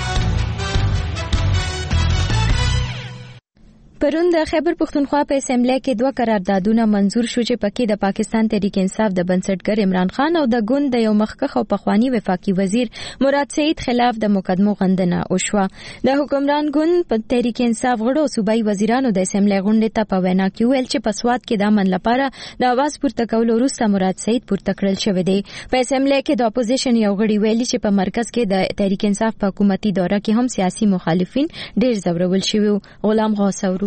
پرون د خیبر پختونخوا په اسمبلی کې 2 قراردادونه منزور شو چې پکې د پاکستان تحریک انصاف د بنسټګر عمران خان او د ګوند د یو مخکښ او پخوانی وفاقي وزیر مراد سعید خلاف د مقدمو غندنه وشوه. د حکمران ګوند په تحریک انصاف غړو صوبایي وزیرانو د اسمبلی غونډې ته په وینا کې ویل چې په سواد کې د امن لپاره د आवाज پورته کولو وروسته مراد سعید پورته کړل شوی دی. په اسمبلی کې د اپوزیشن یو غړي ویلي چې په مرکز کې د تحریک انصاف په حکومتي دوره کې هم سیاسي مخالفین ډېر ځورول شوي. غلام غوثورو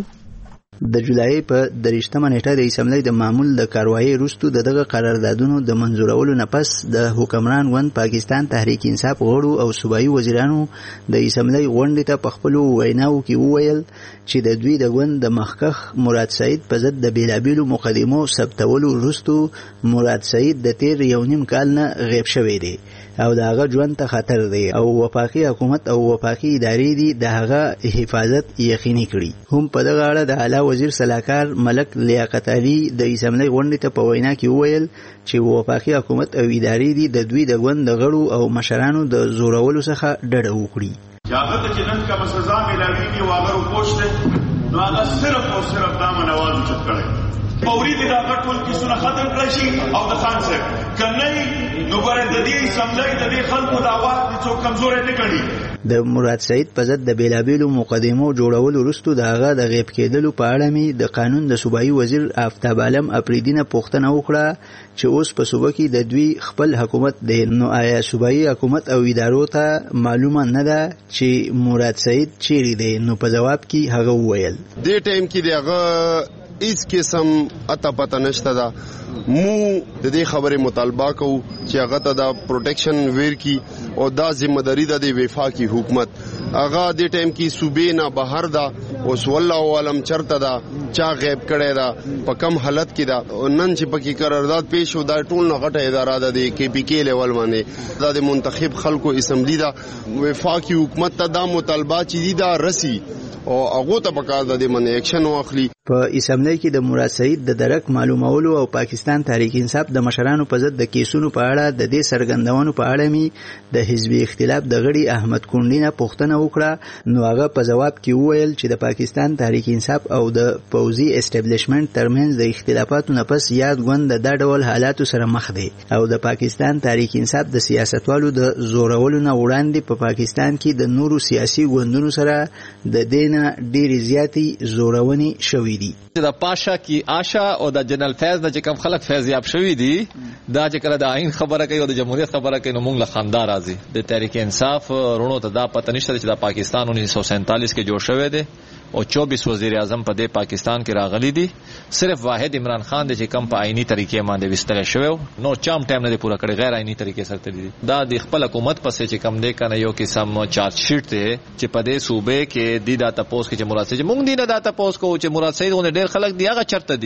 د جولای په 23مه نیټه د اسمبلی د معمول د کاروایی وروسته دغه قراردادونو د منزورولو نه پس د حکمران ګوند پاکستان تحریک انصاف غړو او صوبایي وزیرانو د اسمبلی غونډې ته په خپل ویناو کې وویل چې د دوی د ګوند د مخکښ مراد سعید په ضد د بیلابیلو مقدمو ثبتولو وروسته مراد سعید د تیر 1.5 کال نه غیب شوی دی او د هغه ژوند ته خطر دی او وفاقي حکومت او وفاقي ادارې دي د هغه حفاظت یقیني کړي. هم په دغه اړه د اعلی وزیر صلاحکار ملک لیاقت علي د اسمبلی غونډې ته په وینا کې وویل چې وفاقي حکومت او ادارې دي د دوی د ګوند د غړو او مشرانو د زورولو څخه ډډه وکړي. هغه ته چې نن کوم سزا ملاویږي او هغه وپوښته نو هغه صرف او صرف دا منواز چت کړي فوري د غټول کیسونه ختم کړی شي او د خان صاحب کنه نو ګورې د دې سملای د دې خلکو د आवाज څو کمزورې نه کړي. د مراد سعید په ضد د بیلابیلو مقدمو جوړولو وروسته د هغه د غیب کېدلو په اړه می د قانون د صوبایي وزیر آفتاب عالم اپریدي نه پوښتنه وکړه چې اوس په صوبه کې د دوی خپل حکومت دی نو آیا صوبایي حکومت او ادارو ته معلومه نه ده چې مراد سعید چیرې دی؟ نو په جواب کې هغه وویل دې ټایم کې دغه هیڅ قسم اته پته نشته ده. مو د دې خبرې مطالبه کوو چې هغه ته د پروټیکشن ویر کی او دا ذمہ داری ده د وفاقي حکومت هغه د ټایم کې صوبې نه بهر ده اوس والله علم چرته ده چا غیب کړی ده په کم حالت کې ده. نن چې پکې قرارداد پیښ شو دا ټول نه غټه اداره ده د کې پی کې لیول باندې دا د منتخب خلکو اسمبلی ده وفاقي حکومت ته دا مطالبات چې دا رسی او هغه ته پکار ده د من اکشن واخلي. په اسمبلی کې د مراد سعید د درک معلومولو او پاکستان تحریک انصاف د مشرانو په ضد د کیسونو په اړه د دې سرګندونو په اړه می د حزبي اختلاف د غړي احمد کونډي نه پوښتنه وکړه نو هغه په جواب کې وویل چې د پاکستان تحریک انصاف او د پوزي اسټابلیشمنت ترمنځ د اختلافاتو نه پس یاد ګوند د ډول حالاتو سره مخ دی او د پاکستان تحریک انصاف د سیاستوالو د زورولو نه وړاندې په پاکستان کې د نورو سیاسي ګوندونو سره د دینه ډېری زیاتی زورونی شوې د پاشا کی آشا او د جنرال فیض نه چې کوم خلک فیض یاب شوی دي دا چې کله د آئین خبره کوي او د جمهوریت خبره کوي نو موږ له خاندار راځي. د تحریک انصاف رونو ته دا پته نشته چې د پاکستان 1947 کې جوړ شوی دی او 24 وزیر اعظم په دې پاکستان کې راغلي دي. صرف واحد عمران خان دی چې کم په آئینی طریقې باندې وستل شوی نو چام ټایم نه پورا کړی غیر آئینی طریقې سره تللی دا د خپل حکومت پسې چې کم دی کنه یو قسم چارج شیټ دی چې په دې صوبې کې د داتا پوس کې چې مراد سعید مونږ دی نه داتا پوس کو چې مراد سعید غو ډېر خلک دی هغه چرته دي.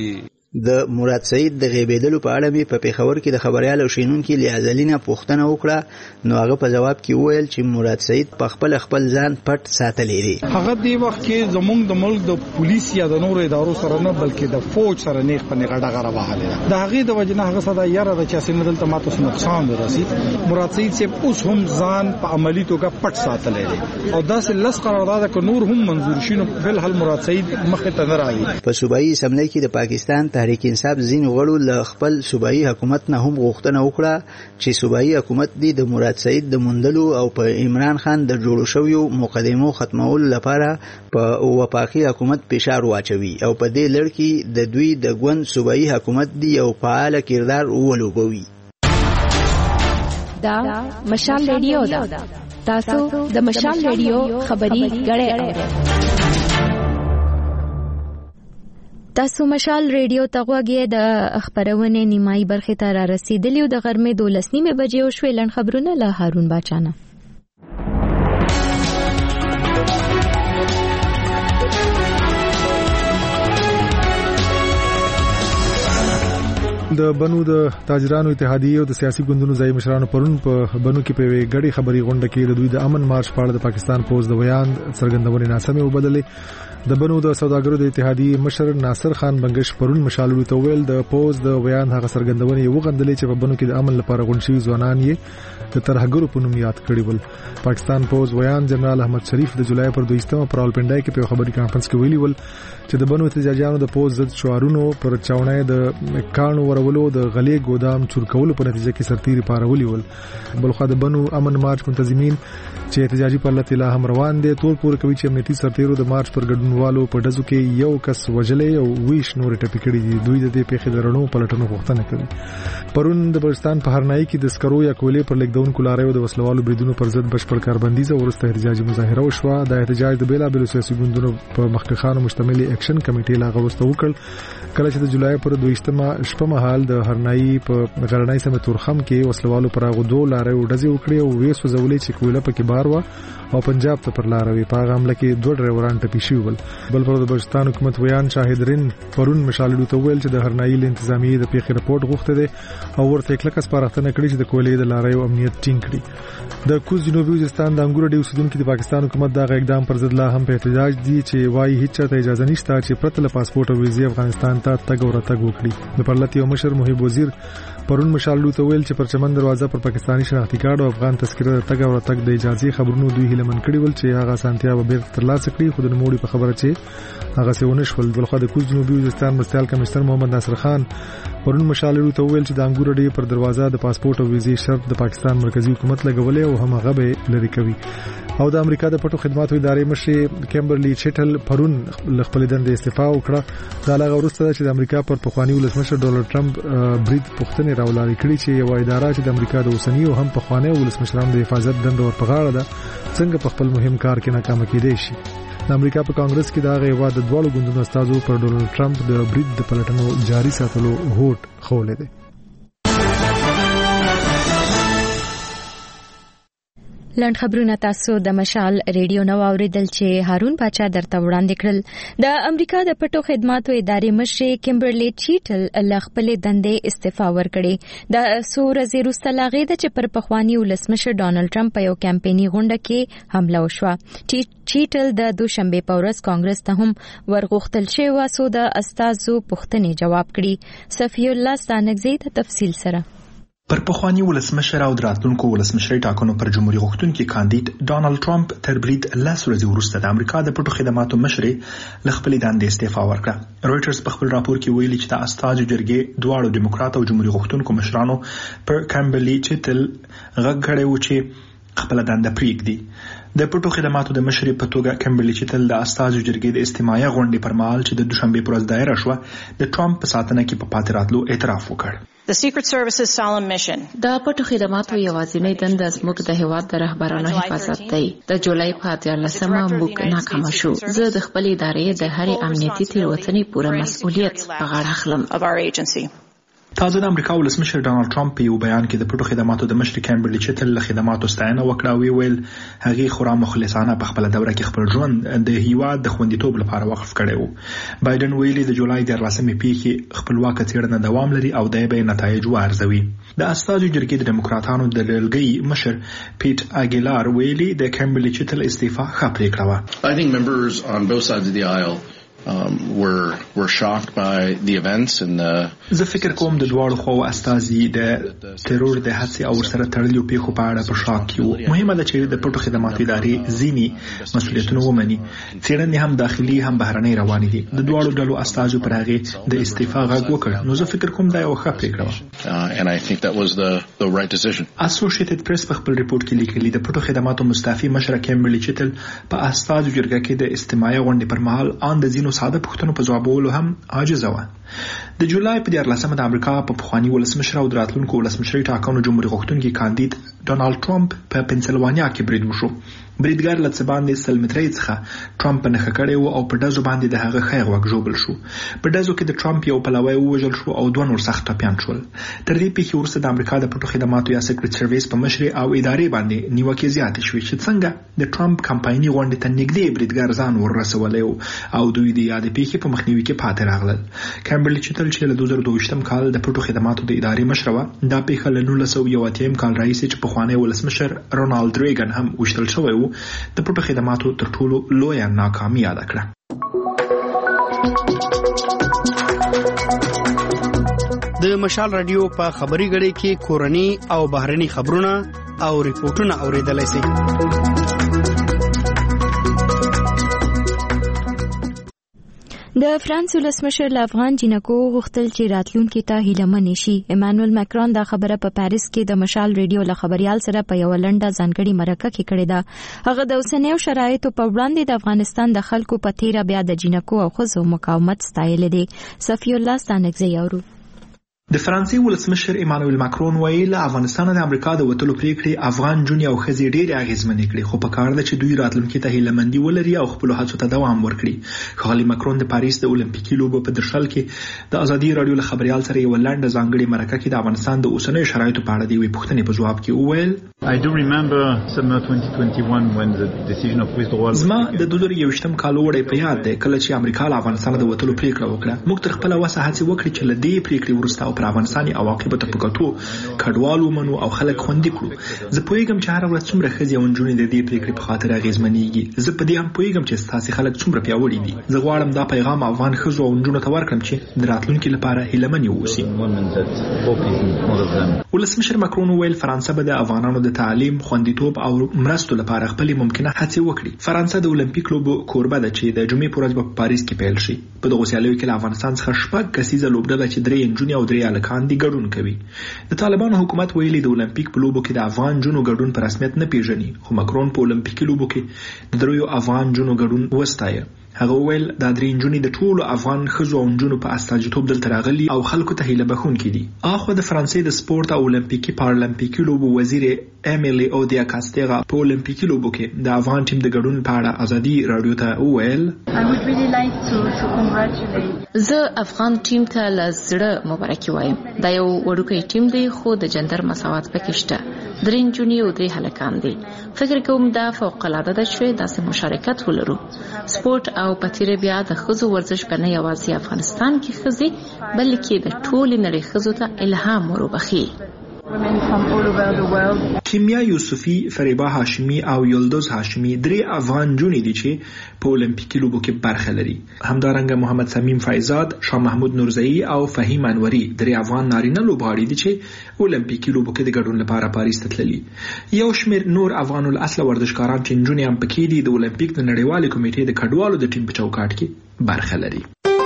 د مراد سعید د غیبېدلو په اړه مې په پیښور کې د خبريال او شینونکي لیازلینه پوښتنه وکړه نو هغه په جواب کې وویل چې مراد سعید په خپل ځان پټ ساتلی دی. هغه دی وخت کې زمونږ د ملک د پولیس یا د نورو ادارو سره نه بلکې د فوج سره نیغ په نیغه ډغره وهلې ده. د هغې د وجې نه هغه صدا یاره ده چې اسې دلته ماته څه نقصان ورسي. مراد سعید صاحب اوس هم ځان په عملي توګه پټ ساتلی دی او داسې لس قرارداد که نور هم منظور شي نو فلحال مراد سعید مخې ته نه راځي. په صوبایي اسمبلی کې د پاکستان تحریک انصاف ځینو غړو له خپل صوبایي حکومت نه هم غوښتنه وکړه چې صوبایي حکومت دې د مراد سعید د موندلو او په عمران خان د جوړو شویو مقدمو ختمولو لپاره په وفاقي حکومت فشار واچوي او په دې لړ کې د دوی د ګوند صوبایي حکومت دی او فعال کردار ولوبوي. دا مشال ریډیو ده. تاسو د مشال ریډیو خبري غړې اورئ. تاسو مشال ریډیو ته غوږی د خبرونه نیمایي برخه ته را رسیدلی او د غرمې 12 بجې او شوي لن خبرونه له هارون باچانه. د بنو د تاجرانو اتحادیې او د سیاسي ګوندونو ځای مشرانو پرون په بنو کې په غړي خبري غونډه کې د دوی د امن مارچ په اړه د پاکستان پوز د بیان څرګندونې ناسمه وبدلې. د بنو د سوداګرو د اتحادیې مشر ناصر خان بنگش پرون مشالو ته ویل د پوز د بیان هغه څرګندونې وغندلې چې په بنو کې د امن لپاره غونډشي ځوانان یې د ترهګرو په نوم یاد کړي ول. پاکستان پوز بیان جنرال احمد شریف د جولای پر 2 پر راولپنډای کې په خبري کانفرنس کې ویلي ول چې د بنو احتجاجیانو د پوز ضد شعارونو پر چاونای د کانو ورولو د غلې ګودام چورکولو په نتیجه کې سرتیري پارولي ول. بلخو د بنو امن مارچ منتظمین چې احتجاجي پرلط لا هم روان دي ټول پور کوي چې امنیتي سرتیرو د مارچ پر ګډونوالو په دزو کې یو کس وجلې او ویش نور ټپي کړي دي. دوی د دې پیښې درنو پلټنو غوښتنه کوي. پرون د بلوچستان په هرنای کې د سکرو یا کولې پر لیکدونکو لاریو د وسلوالو بریدونو پر ضد بشپړ کاربندیزه ورسته احتجاجي مظاهره وشوه. د احتجاج د بیلا بیل سیاسي ګوندونو په مخکخانو مشتمل اکشن کمیټې لا غوښته وکړ کله چې د جولای پر 2 شپه مهال د هرنای په غرنای سمه تورخم کې وسلوالو پر غو دوه لاریو ډزې وکړې او ویس وزولې چې کوله پکې بار و او پنجاب ته پر لاروي په حمله کې 2 ډرایوران ټپي شوي ول. بل پر د بلوچستان حکومت ویان شاهدرین پرون مشالو ته ویل چې د هرنای انتظامی د پیښې رپورت غوښته دي او ورته کلک سپارښتنه کړې چې د کولې د لاریو امنیت ټینګ کړي. د کوز جنوبي وزیرستان د انګور ډیو اوسیدونکو د پاکستان حکومت دا اقدام پر ضد لا هم په احتجاج دي چې وايي هیڅ ته اجازه نشته چې پرته له پاسپورت او ویزې افغانستان ته تګ او راتګ وکړي. د پرلط یو مشر محب وزیر پرون مشالو ته ویل چې پرچمن دروازه پر پاکستانی شناختی کارت او افغان تذکره تګ او راتګ د اجازه خبرونو دوی هلمن کړي ول چې هغه سانتیا به بیرته ترلاسه کړي. خو د نوموړي په خبره چې هغه سونه شول. بلخو د کوز جنوبي وزیرستان مرستيال کمشنر محمد ناصر خان پرون مشالو ته ویل چې د انګور ډی پر دروازه د پاسپورت او ویزې شرط د پاکستان مرکزی حکومت لګولې او هم هغه به لري کوي. او د امریکا د پټو خدماتو ادارې مشر کیمبرلی چټل پرون خپل دندې استعفا وکړه. دا لږ وروسته چې د امریکا پر پخوانی ولسمشر ډونالد ټرمپ برید پوښتنې راولاري کړي چې یو اداره چې د امریکا د اوسنی او هم پخوانی ولسمشرانو د حفاظت دنده ورپغاړه ده څنګه په خپل مهم کار کې ناکام کېدای شي. د امریکا په کانګرس کې دا غیوا د دوه ګوندونو استازو پر ډونالد ټرمپ د برید د پلټنو جاري ساتلو هوټ خولې ده. لند خبرونه تاسو د مشال ریډیو نو اوریدل چې هارون باچا درته وړاندې کړل. د امریکا د پټو خدماتو ادارې مشر کیمبرلی چیټل ل خپل دندې استعفا ورکړي. د سور وزیر استلاغې د چې پر پخوانی ولسمشر ډونالد ټرمپ په یو کمپایني غونډه کې حمله وشوه. چیټل د دوشنبه په ورځ کانګرس ته هم ورغوښتل شوی واسو د استازو پوښتنې جواب کړي. صفی الله ستانګزی د تفصیل سره پر پخوانی ولسمشر او دراتونکو ولسمشري ټاکنو پر جمهوریت غوښتونکي کاندید ډونالد ټرمپ تر برید لاس ورځې وروسته د امریکا د پټو خدماتو مشر ل خپل دندې استعفا ورکړه. رويټرز په خپل راپور کې ویلي چې د استازو جرګې دواړو دیموکرات او جمهوریت غوښتونکو مشرانو پر کیمبرلی چټل غږ کړی و چې خپل دنده پریږدي. د پټو خدماتو د مشر په توګه کیمبرلی چټل د استازو جرګې د استماعي غونډې پر مهال چې د دوشنبه پر ورځ دایره شوه د ټرمپ په ساتنه کې په پاتې راتلو اعتراف وکړ. The Secret Service's solemn mission. د پټو خدماتو یوازینی دنده زموږ د هیواد د رهبرانو حفاظت دی. د جولای په 14مه موږ ناکام شو. زه د خپل ادارې د هرې امنیتي تېروتنې پوره مسؤلیت په غاړه اخلم. تازه د امریکا ولسمشر ډانلډ ټرمپ په یو بیان کې د پټو خدماتو د مشر کیمبرلي چټل له خدماتو ستاینه وکړه او ویل هغه خورا مخلصانه په خپل دوره کې خپل ژوند د هیواد د خوندیتوب لپاره وقف کړی و. بایدن ویلي د جولای 14مې پیښې خپلواک څېړنه دوام لري او د به نتایج وارزوي. د استازو جرګې د دیموکراتانو د لړګي مشر پیټ اګیلار ویلي د کیمبرلي چټل استعفا ښه پریکړه وه. I think members on both sides of the aisle were shocked by the events and زه فکر کوم د دواړو خو استازي د ترور د هڅې او سره تړلو پیښو په اړه په شاک کې. مهمه ده چې د پټو خدماتو ادارې ځینی مسؤلیتونه ومني. څېړنې هم داخلي هم بهرنۍ روانې دي. د دواړو ډلو استازو پر هغه د استعفا غږ وکړ. نو زه فکر کوم دا یو ښه پریکړه وه. and I think that was the right decision. اسوسییټډ پریس په خپل ریپورت کې لیکلي د پټو خدماتو مستعفي مشر کیمبرلي چټل په استازو جرګه کې د استماعي غونډې پر مهال ان د زینو ساده پوښتنو په ځوابولو هم عاجزه وه. د جولای په 14مه د امریکا په پخوانی ولسمشر او د راتلونکو ولسمشرۍ ټاکنو جمهوریت غوښتونکي کاندید ډونالد ټرمپ په پنسلوانیا کې برید وشو. بریدګر له څه باندې 100 مترۍ څخه ټرمپ په نښه کړی و او په ډزو باندې د هغه خیر وګژوبل شو. په ډزو کې د ټرمپ یو پلوی ووژل شو او دوه نور سخت ټپیان شول. تر دې پیښې وروسته د امریکا د پټو خدماتو یا سیکریټ سرویس په مشرۍ او ادارې باندې نیوکې زیاتې شوې چې څنګه د ټرمپ کمپایني غونډې ته نږدې بریدګر ځان ورسولی او دوی د یادې پیښې په مخنیوي کې پاتې راغلل. کیمبرلي چټل چې له 2022م کال د پټو خدماتو د ادارې مشره وه، دا پیښه له 1981 کال راهیسې چې پخوانی ولسمشر رونالد ریګن هم وشتل شوی و د پټو خدماتو تر ټولو لویه ناکامي یاد کړه. د مشال رادیو په خبري غړي کې کورني او بهرني خبرونه او ریپورتونه اوریدلای شئ. د فرانس ولسمشر له افغان جنکو غوښتل چې راتلونکي ته هیلهمن شي. ایمانوئل ماکرون دا خبره په پاریس کې د مشال ریډیو له خبريال سره په یو لنډه ځانګړي مرکه کې کړې ده. هغه د اوسنیو شرایطو په وړاندې د افغانستان د خلکو په تیره بیا د جنکو او ښځو مقاومت ستایلی دی. صفی الله ستانکزی اورو. د فرانسې ولسمشر ایمانوئل ماکرون ویل افغانستان د امریکا د وټلو پریکړې افغان جون او ښځې ډېر اغیزمنې کړې، خو په کار ده چې دوی راتلونکي ته هیلهمندي ولري او خپل هڅو ته دوام ورکړي. ښاغلي ماکرون د پاریس د اولمپیکي لوبو په درشل کې د ازادي رادیو له خبريال سره یو لنډه ځانګړي مرکه کې د افغانستان د اوسنیو شرایطو په اړه د یوې پوښتنې په جواب کې وویل I do remember summer 2021 when the decision of withdrawal. زما د 2021م کال وړي په یاد ده کله چې امریکا له افغانستان د وټلو پریکړه وکړه. موږ تر خپل وسه هڅه وکړې چې له دې پریکړې وروسته او پر افغانستاني عواقب ته پکاتو کډوالو منو او خلک خوندي کړو. زه پوهیږم چې هر ورځ څومره ښځې او نجونې د دې پریکړې په خاطر اغیزمنېږي. زه په دې هم پوهیږم چې ستاسو خلک څومره پیاوړي دي. زه غواړم دا پیغام افغان ښځو او نجونو ته ورکړم چې د راتلونکي لپاره هیلهمن اوسي. ولسمشر ماکرون ویل فرانسه به د افغانانو د تعلیم خوندیتوب او مرستو لپاره خپل ممکنه هڅې وکړي. فرانسه د اولمپیک لوبو کوربه ده چې د جمعې پر ورځ په پاریس کې پیل شي. په دغه سیالیو کې له افغانستان څخه 6 کسیزه لوبډله چې 3 نجونې او 3 هلکان دي ګډون کوي. د طالبانو حکومت ویلي د اولمپیک په لوبو کې د افغان جنو ګډون په رسمیت نه پیژني، خو ماکرون په اولمپیکي لوبو کې د 3 افغان جنو ګډون وستایه. هغه ویل دا 3 نجونې د ټولو افغان ښځو او نجونو په استازیتوب دلته راغلي او خلکو ته هیله بښونکي دي. اخو د فرانسې د سپورت او اولمپیکي پارالمپیکي لوبو وزیر امیلی اودیا کاستیغا په اولمپیکي لوبو کې د افغان ټیم د ګډون په اړه ازادي رادیو ته وویل زه افغان ټیم ته له زړه مبارکي وایم. دا یو وړوکی ټیم دی خو د جندر مساوات پکې شته. 3 نجونې او 3 هلکان دي. فکر کوم دا فوق العاده ده چې داسې مشارکت ولرو. سپورت او پتیره بیا د ښځو ورزش په نه یوازې افغانستان کې ښځې بلکې د ټولې نړۍ ښځو ته الهام وروبخي. کیمیا یوسفی، فریبا هاشمی او یلدوز هاشمی 3 افغان جونې دي چې په اولمپیکي لوبو کې برخه لري. همدارنګه محمد سمیم فیضاد، شاه محمود نورزئی او فهیم انوری 3 افغان نارینه لوبغاړي دي چې اولمپیکي لوبو کې د ګډون لپاره پاریس ته تللي. یو شمېر نور افغان الاصل ورزشکاران چې نجونې هم پکې دي د اولمپیک د نړیوالې کمیټې د کډوالو د ټیم په چوکاټ کې برخه لري.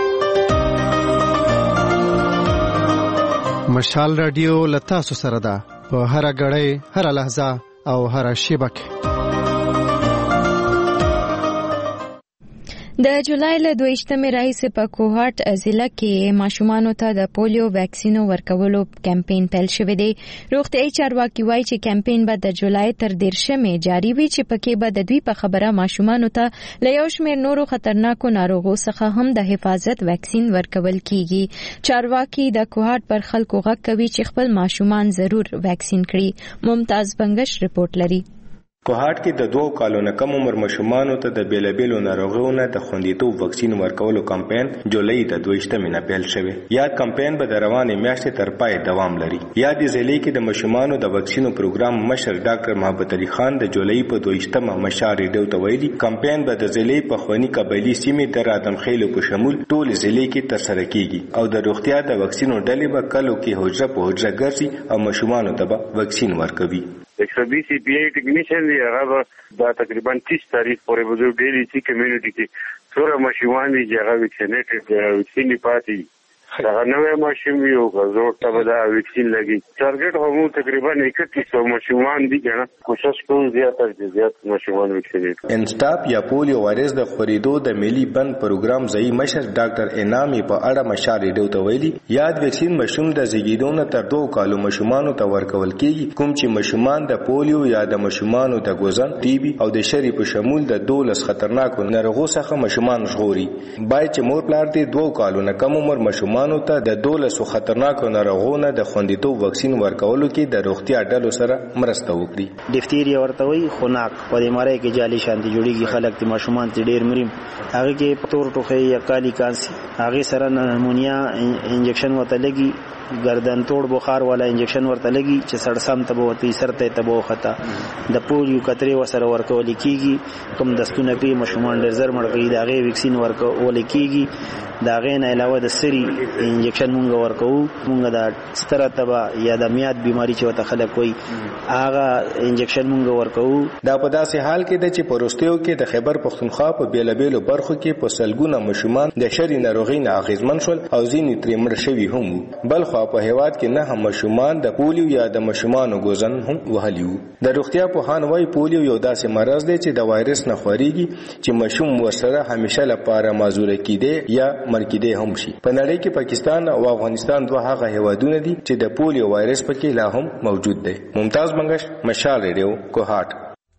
مشال رادیو لتا سره ده په هر غړې هر لحظه او هر شیبه کې. د جولای له 22 راهیسې په کوهاټ ضلع کې ماشومانو ته د پولیو ویکسین ورکولو کمپاین پیل شوی دی. روغتیايي چارواکي وایي چې کمپاین به د جولای تر 13 جاری وي چې پکې به د دوی په خبره ماشومانو ته له یو شمېر نورو خطرناکو ناروغو څخه هم د حفاظت ویکسین ورکول کیږي. چارواکي د کوهاټ پر خلکو غږ کوي چې خپل ماشومان ضرور ویکسین کړي. ممتاز بنگش رپورټ لري. کوهاټ کې د 2 کالو نه کم عمر ماشومانو ته د بیلابیلو ناروغیو نه د خوندیتوب ویکسین ورکولو کمپاین جولای د 22 نه پیل شوی. یاد کمپاین به د روانې میاشتې تر پای دوام لري. یاد ضلع کې د ماشومانو د ویکسینو پروګرام مشر ډاکټر محبت علي خان د جولای په 22 مشال ریډیو ته ویلي کمپاین به د ضلع په خواني قبایلی سیمې د راتمخیلو په شمول ټول ضلع کې ترسره کیږي او د روغتیا د ویکسینو ډلې به کلو کې حجره په حجره ګرځي او ماشومانو ته به ویکسین ورکوي. 120 CPI ټیکنیشن دی هغه دا تقریبا 30 تاریخ پورې به د ډیلی سی کمیونټي کې څوره ماشومان دي چې هغه ویکسینیټډ دي ویکسین پاتې هغه نوې ماشوم یو غوړ ته به دا ویکسین لګي. ټارګټ هم تقریبا 3100 ماشومان دي کنه کوشش کوو زیات ماشومان ویکسینیټ. انسټاپ یا پولیو وایرس د خوريدو د ملي بند پروګرام ځای مشر ډاکټر انامي په اړه مشال ریډیو ته ویلي یاد ویکسین ماشوم د زیږیدو نه تر 2 کالو ماشومانو ته ورکول کیږي کوم چې ماشومان د پولیو یا د ماشومانو د ګوزن ټي بي او د شری په شمول د 12 خطرناکو ناروغیو څخه ماشومان ژغوري. باید چې مور پلار دې 2 کالو نه کم عمر ماشومان ته د 12 خطرناکو ناروغیو نه د خوندیتوب ویکسین ورکولو کې د روغتیا ډلو سره مرسته وکړي. ډیفتیریا ورته وي خناق په دې ماره کې جالي شانتي جوړیږي خلک ته ماشومان ته ډیر مریم هغه کې پتور ټوخی یا کالی کانسی هغه سره نمونیا انجکشن وته لګي گردن توڑ بخار والا انجکشن ورته لګي چې سړسم ته بوتي سرته ته بو خطا د پولیو کتري وسره ورکول کیږي کوم دستونه کې ماشومان ډیر زر مړ کوي دا غي ویکسین ورکول کیږي. دا غي نه علاوه د سری انجکشن مونږ ورکو مونږ د ستره تبا یا د میاد بیماری چې وته خلک کوي هغه انجکشن مونږ ورکو. دا په داسې حال کې د چې پروستیو کې د خیبر پختونخوا په بیلابیلو برخو کې په سلګونه ماشومان د شری ناروغي نه اغیزمن شول او ځینې ترې مړ شوي هم بل خو په هیواد کې نه هم ماشومان د پولیو یا د ماشومانو ګوزن هم وهلیو. د روغتیا په هان وای پولیو یو داسې مرض دی چې د وایرس نه خوريږي چې ماشوم ورسره همیشه لپاره معذور کیده یا مړ کیده هم شي. په نړۍ کې پاکستان او افغانستان دوه هغه هیوادونه دي چې د پولیو وایرس پکې لا هم موجود دی. ممتاز بنگش مشال ریډیو کوهاټ.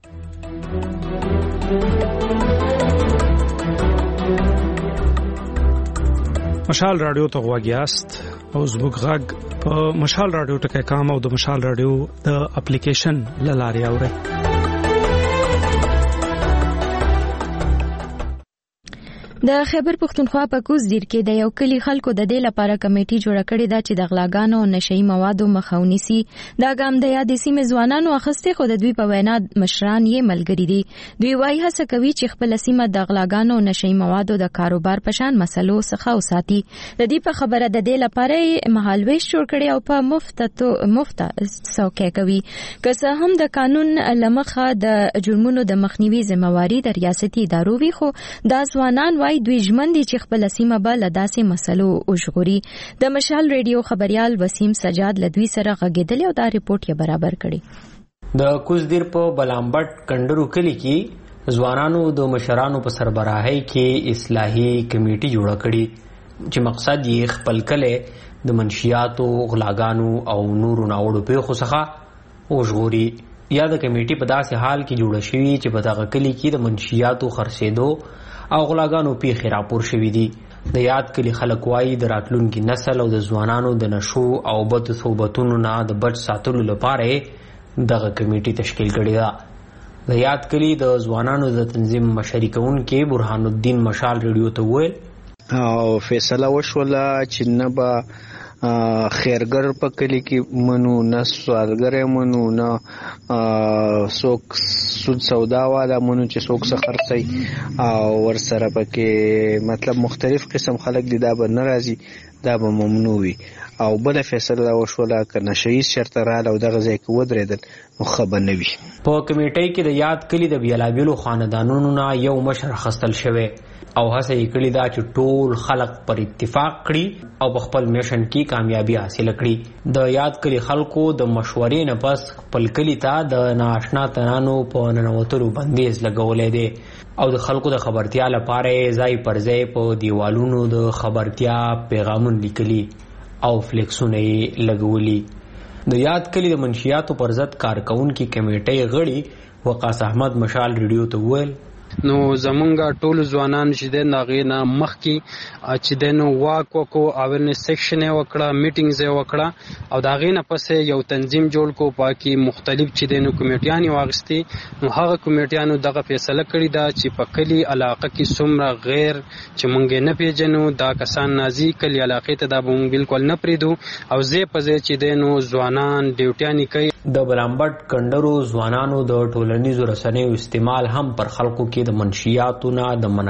مشال رادیو ته غواګیاست او زموږ غږ په مشال رادیو ټکي کام او د مشال رادیو د اپلیکیشن لاري اوري. د خیبر پختونخوا په کوزدیر کې د یو کلی خلکو د دې لپاره کمیټي جوړه کړې ده چې د غلاګانو او نشئی موادو مخه ونیسي. دا ګام د یادې سیمې ځوانانو اخیستې خو د دوی په وینا مشران یې ملګري دي. دوی وایي هڅه کوي چې خپل سیمه د غلاګانو او نشئی موادو د کاروبار په شان مسلو څخه وساتي. د دې په خبره د دې لپاره مهالويش جوړ کړي او په مفت څوکۍ کوي. که څه هم د قانون لمخه د جرمونو د مخنیوي ذمہواری د ریاستي ادارو وي خو دا ځوانان وایي دوی ژمن دي چې خپل سیمه به له داسې مسلو وژغوري. د مشال ریډیو خبريال وسیم سجاد له دوی سره غږیدل او دا ریپورت یې برابر کړی. د کوزدیر په بلامبټ کندرو کلی کې ځوانانو د مشرانو په سربراهۍ کې اصلاحي کمیټي جوړه کړي چې مقصد یې خپل کله د منشیاتو غلاګانو او نورو ناوړو پیښو څخه وژغوري. یا د کمیټي په داسې حال کې جوړه شوې چې په دغه کلی کې د منشیاتو خرڅېدو او غلاګانو پیښې راپور شوې دي. د یاد کلی خلک وایي د راتلونکي نسل او د ځوانانو د نشو او بد صحبتونو نه د بچ ساتلو لپاره دغه کمیټي تشکیل کړې ده. د یاد کلی د ځوانانو د تنظیم مشري کوونکی برهان الدین مشال ریډیو ته وویل او فیصله وشوله چې نه به خیرګر په کلی کې منو نه سوالګر منو نه څوک سود سودا والا منو چې څوک څه خرڅي او ورسره پکې مطلب مختلف قسم خلک دي دا به ناراضي دا به ممنوع وي او بل فیصله وشوله ک نشئی شرط رااله او دغه ځای کې ودرېدل نو خبر نه وي. په کمیټې کې د یاد کلی د بیلابیلو خاندانونو نه یو مشر خستل شوی او هڅه یې کړې ده چې ټول خلک پر اتفاق کړي او په خپل میشن کې کامیابی حاصل کړي. د یاد کلی خلکو د مشورې نه پس خپل کلی ته د ناآشنا تنانو په ننوتلو بندیز لګولی دی او د خلکو د خبرتیا لپاره ځای پر ځای په دیوالونو د خبرتیا پیغامون لیکلي او فلیکسونه یې لګولي. د یاد کلی د منشیاتو پر ضد کارکونکي کمیټې غړي وقاص احمد مشال ریډیو ته وویل نو زمونږ ټول ځوانان چې د هغې نه مخکې چې د نو واک وکړو اویرنس سیکشن یې وکړه میټینګز یې وکړه او د هغې نه پسې یو تنظیم جوړ کړو پاکې مختلف چې د نو کمیټیان یې واخیستې نو هغه کمیټیانو دغه فیصله کړې ده چې په کلي علاقه کې څومره غیر چې مونږ یې نه پیژنو دا کسان نازي کلي علاقې ته دا به مونږ بالکل نه پرېږدو او ځای په ځای چې د نو ځوانان ډیوټیانې کوي. د بلامبټ کندرو ځوانانو د ټولنیزو رسنیو استعمال هم پر خلکو کې د منشیاتو نه د منع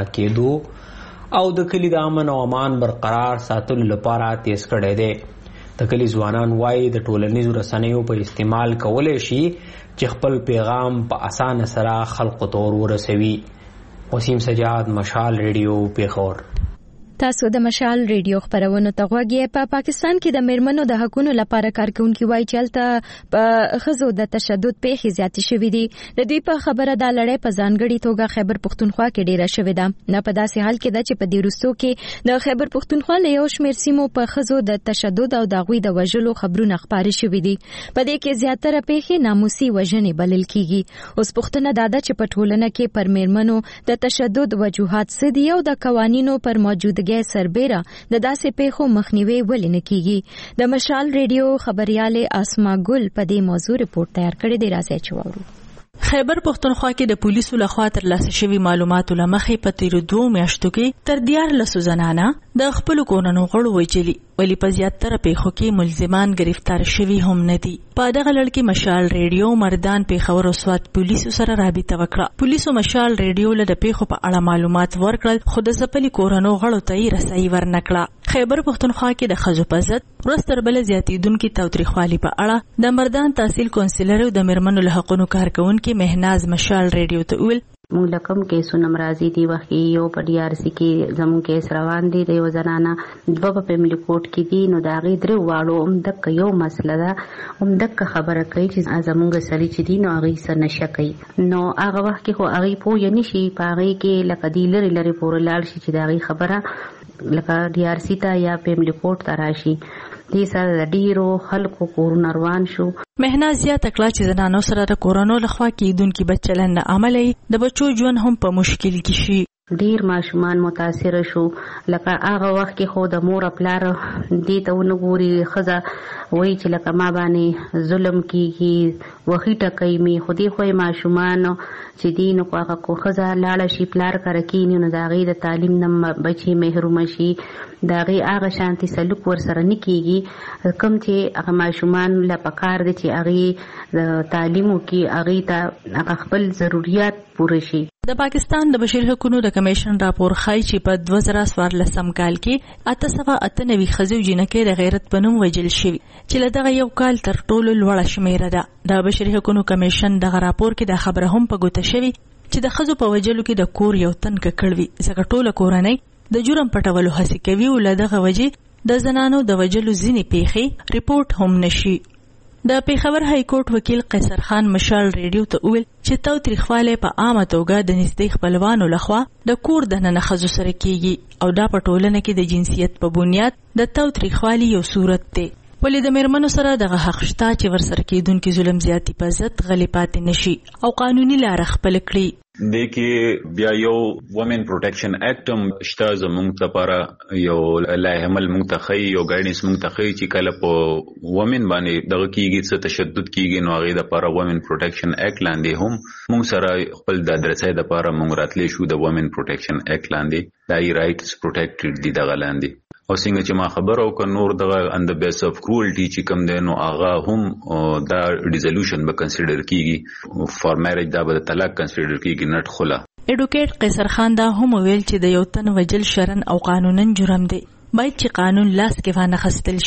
کېدو او د کلي د امن او امان برقرار ساتلو لپاره تیز کړی دی. د کلي ځوانان وایي د ټولنیزو رسنیو په استعمال کولی شي چې خپل پیغام په اسانه سره خلکو ته ورسوي. وسیم سجاد، مشال ریډیو، پیښور. تاسو د مشال ریډیو خبرونو ته غوږی. په پاکستان کې د میرمنو د حقوقو لپاره کارکونکي وایي چې هلته په ښځو د تشدد پیښې زیاتې شوې دي. د دوی په خبره دا لړۍ په ځانګړې توګه خیبر پښتونخوا کې ډیره شوې ده. نه په داسې حال کې ده چې په دې وروستو کې د خیبر پښتونخوا له یو شمېر سیمو په ښځو د تشدد او د هغوی د وژلو خبرونه خپاره شوي دي. په دې کې زیاتره پیښې ناموسي وژنې بلل کیږي. اوس پوښتنه دا ده چې په ټولنه کې پر میرمنو د تشدد وجوهات څه دي او د قوانینو پر موجودګۍ سربیره د داسې پیښو مخنیوي ولې نه کیږي. د مشال ریډیو خبرياله اسما ګل په دې موضوع رپورټ تیار کړی دی. راځي چې واورو. خیبر پښتونخوا کې د پولیسو لخوا ترلاسه شوي معلوماتو له مخې په تیرو 2 میاشتو کې تر 14 زنانه د خپل کورنۍ غړو وژلي، ولی په زیاتره پیښو کې ملزمان گرفتار شوي هم نه دي. په دغه لړ کې مشال ریډیو مردان پیښور او سوات پولیسو سره رابطه وکړه. پولیسو مشال ریډیو له پیښو په اړه معلومات ورکړل، خو د ځپلي کورنۍ غړو ته یې رسایي ورنکړه. خیبر پښتونخوا کې د ښځو په ضد ورځ تر بله زیاتېدونکي تاوتریخوالي په اړه د مردان تحصیل کونسلر او د میرمنو له حقونو کارکونکي مهناز مشال ریډیو ته وویل مونږ لکم کیسونه مرضی دی وخت یو په ډي ار سي کې زمون کیس روان دي د یو زنانه په فیملی کورټ کې دي نو دا غي درو واړو دک یو مسله ده دک خبره کوي چې زمونږ سړي چې دي نو هغه سره نشه کوي نو هغه وخت کې خو هغه پوه نه شي پاره کې لکه دی لري پور لاړ شي چې دا غي خبره لکه ډي ار سي ته یا فیملی کورټ ته راشي دې سره د ډیرو خلکو کورونه روان شو. مهناز زیاته کړه چې زنانو سره د کورونو لخوا کېدونکي بچلن عملي د بچو ژوند هم په مشکل کې شي. ډیر ماشومان متاثر شو لکه هغه وخت کې خو د مور پلار دې ته ونګوري خزه وای چې لکه ما باندې ظلم کیږي وخی ټکای می خودي خو ماشومان چې دین کو هغه کو خزه لاړه شي پلار کار کینې نو دا غي د تعلیم نه بچي محروم شي دا غي هغه شانتي سلوک ور سره نکېږي کوم چې هغه ماشومان لا پکار دي چې هغه تعلیمو کې هغه ته هغه خپل ضرورت پوره شي. د پاکستان د بشري حقوقو د کمیشن راپور ښایي چې په 2014 کال کې 898 ښځې او جنکې د غیرت په نوم وژل شوي چې له دغه یو کال تر ټولو لوړه شمیره ده. د بشري حقوقو کمیشن دغه راپور کې دا خبره هم په ګوته شوې چې د ښځو په وژلو کې د کور یو تن ککړ وي ځکه ټوله کورنۍ د جرم پټولو هڅې کوي او له دغه وجې د زنانو د وژلو ځینې پیښې رپورټ هم نشي. د پیښور های کورټ وکیل قیصر خان مشال ریډیو ته وویل چې تاوتریخوالی په عامه توګه د نږدې خپلوانو لخوا د کور دننه ښځو سره کیږي او دا په ټولنه کې د جنسیت په بنیاد د تاوتریخوالي یو صورت دی. ولې د میرمنو سره دغه حق شته چې ورسره کېدونکي ظلم زیاتي په ضد غلي پاتې نشي او قانوني لاره خپل کړي. د کې بیا یو وومن پروټیکشن اکټ هم شته زموږ لپاره یو لایحمل موږ ته ښیي یو ګایډنس موږ ته ښیي چې کله په وومن باندې دغه کېږي څه تشدد کېږي نو هغې دپاره وومن پروټیکشن اکټ لاندې هم موږ سره خپل د ادرسۍ دپاره موږ راتلی شو د وومن پروټیکشن اکټ لاندې دا یې رایټس پروټیکټډ دي دغه لاندې او څنګه چې ما خبر او که نور دغه ان د بیس اف کروالټي چې کوم دی نو هغه هم دا ډیزولوشن به کنسیډر کېږي فار میریج دا به د طلاق کنسیډر کېږي نټ خلا. ایډوکیټ قیصر خان دا هم ویل چې د یو تن وجل شرن او قانونن جرم دی باید چې قانون لاس کې وانه خستل شي.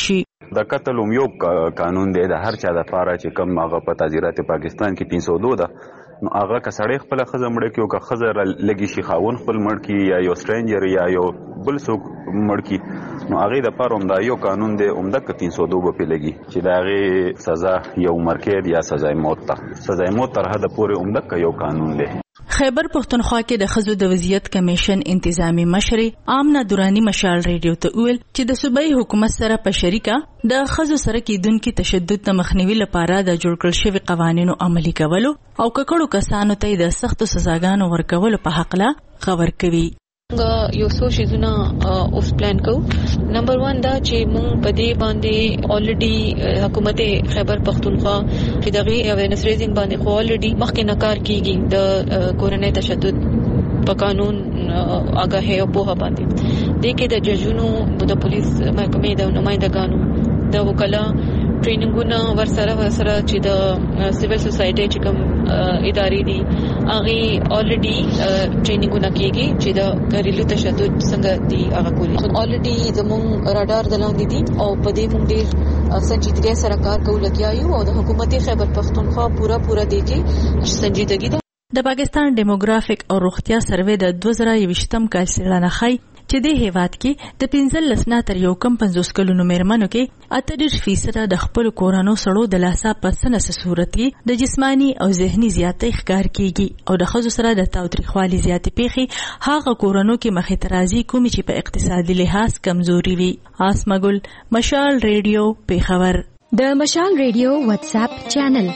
د قتل یو قانون دی د هر چا د پاره چې کم هغه په تعزیرات پاکستان کې 302 ده نو هغه که سړی خپل خزه مړ کی او که خزه لګي شي خاون خپل مړ کی یا یو سټرینجر یا یو بل څوک مړ کی نو هغه د پاره هم دا یو قانون دی عمده ک 302 په لګي چې دا هغه سزا یو مرکز یا سزا موت تر حد پورې عمده ک یو قانون دی. خیبر پختونخوا کې د ښځو د وضعیت کمیشن انتظامی مشر آمنه دورانی مشال ریډیو ته ویل چې د صوبایي حکومت سره په شریکه د ښځو سره کېدونکي تشدد د مخنیوي لپاره د جوړ کړل شوي قوانینو عملي کولو او ککړو کسانو ته د سختو سزاګانو ورکولو په حق لا خبر کوي. یو څو شیزونه اوس پلان کوو. نمبر 1 دا چې مونږ په دې باندې الریډي حکومت خیبر پختونخوا چې دغه اویرنس ریزینګ باندې خو الریډي مخکې نکار کیږي د کورنۍ تشدد په قانون آگاهي او په باندې د کې د ججونو د پولیس محکمې د نمائندګانو د وکلا ټریننګونه ورسره چې د سیویل سوسایټي چې کوم ادارې دي هغه الریډي ټریننګونه کیږي چې د غریلو تشدد څنګه دي هغه کولی الریډي زموږ رادار دلاندې دي او په دې موږ ډېر سنجیدګۍ سره کار کوو لګیایو او د حکومت خیبر پختونخوا پورا دی کې سنجیدګي ده. د پاکستان ډیموګرافیک او روغتیا سروې د 2020م کال څېړنه ښيي چې د هیواد کې د 15 نه تر 50 کلونو مېرمنو کې 38% د خپل کورانو سړو د لاسا پسنه صورت کې د جسمانی او ذهني زیاتې ښکار کیږي او د خزو سره د تاوتریخوالي زیاتې پیخي هغه کورانو کې مخې ترازی کومي چې په اقتصادي لحاظ کمزوري وي. آسمګل مشال ریډیو پیښور. د مشال ریډیو واتس اپ چینل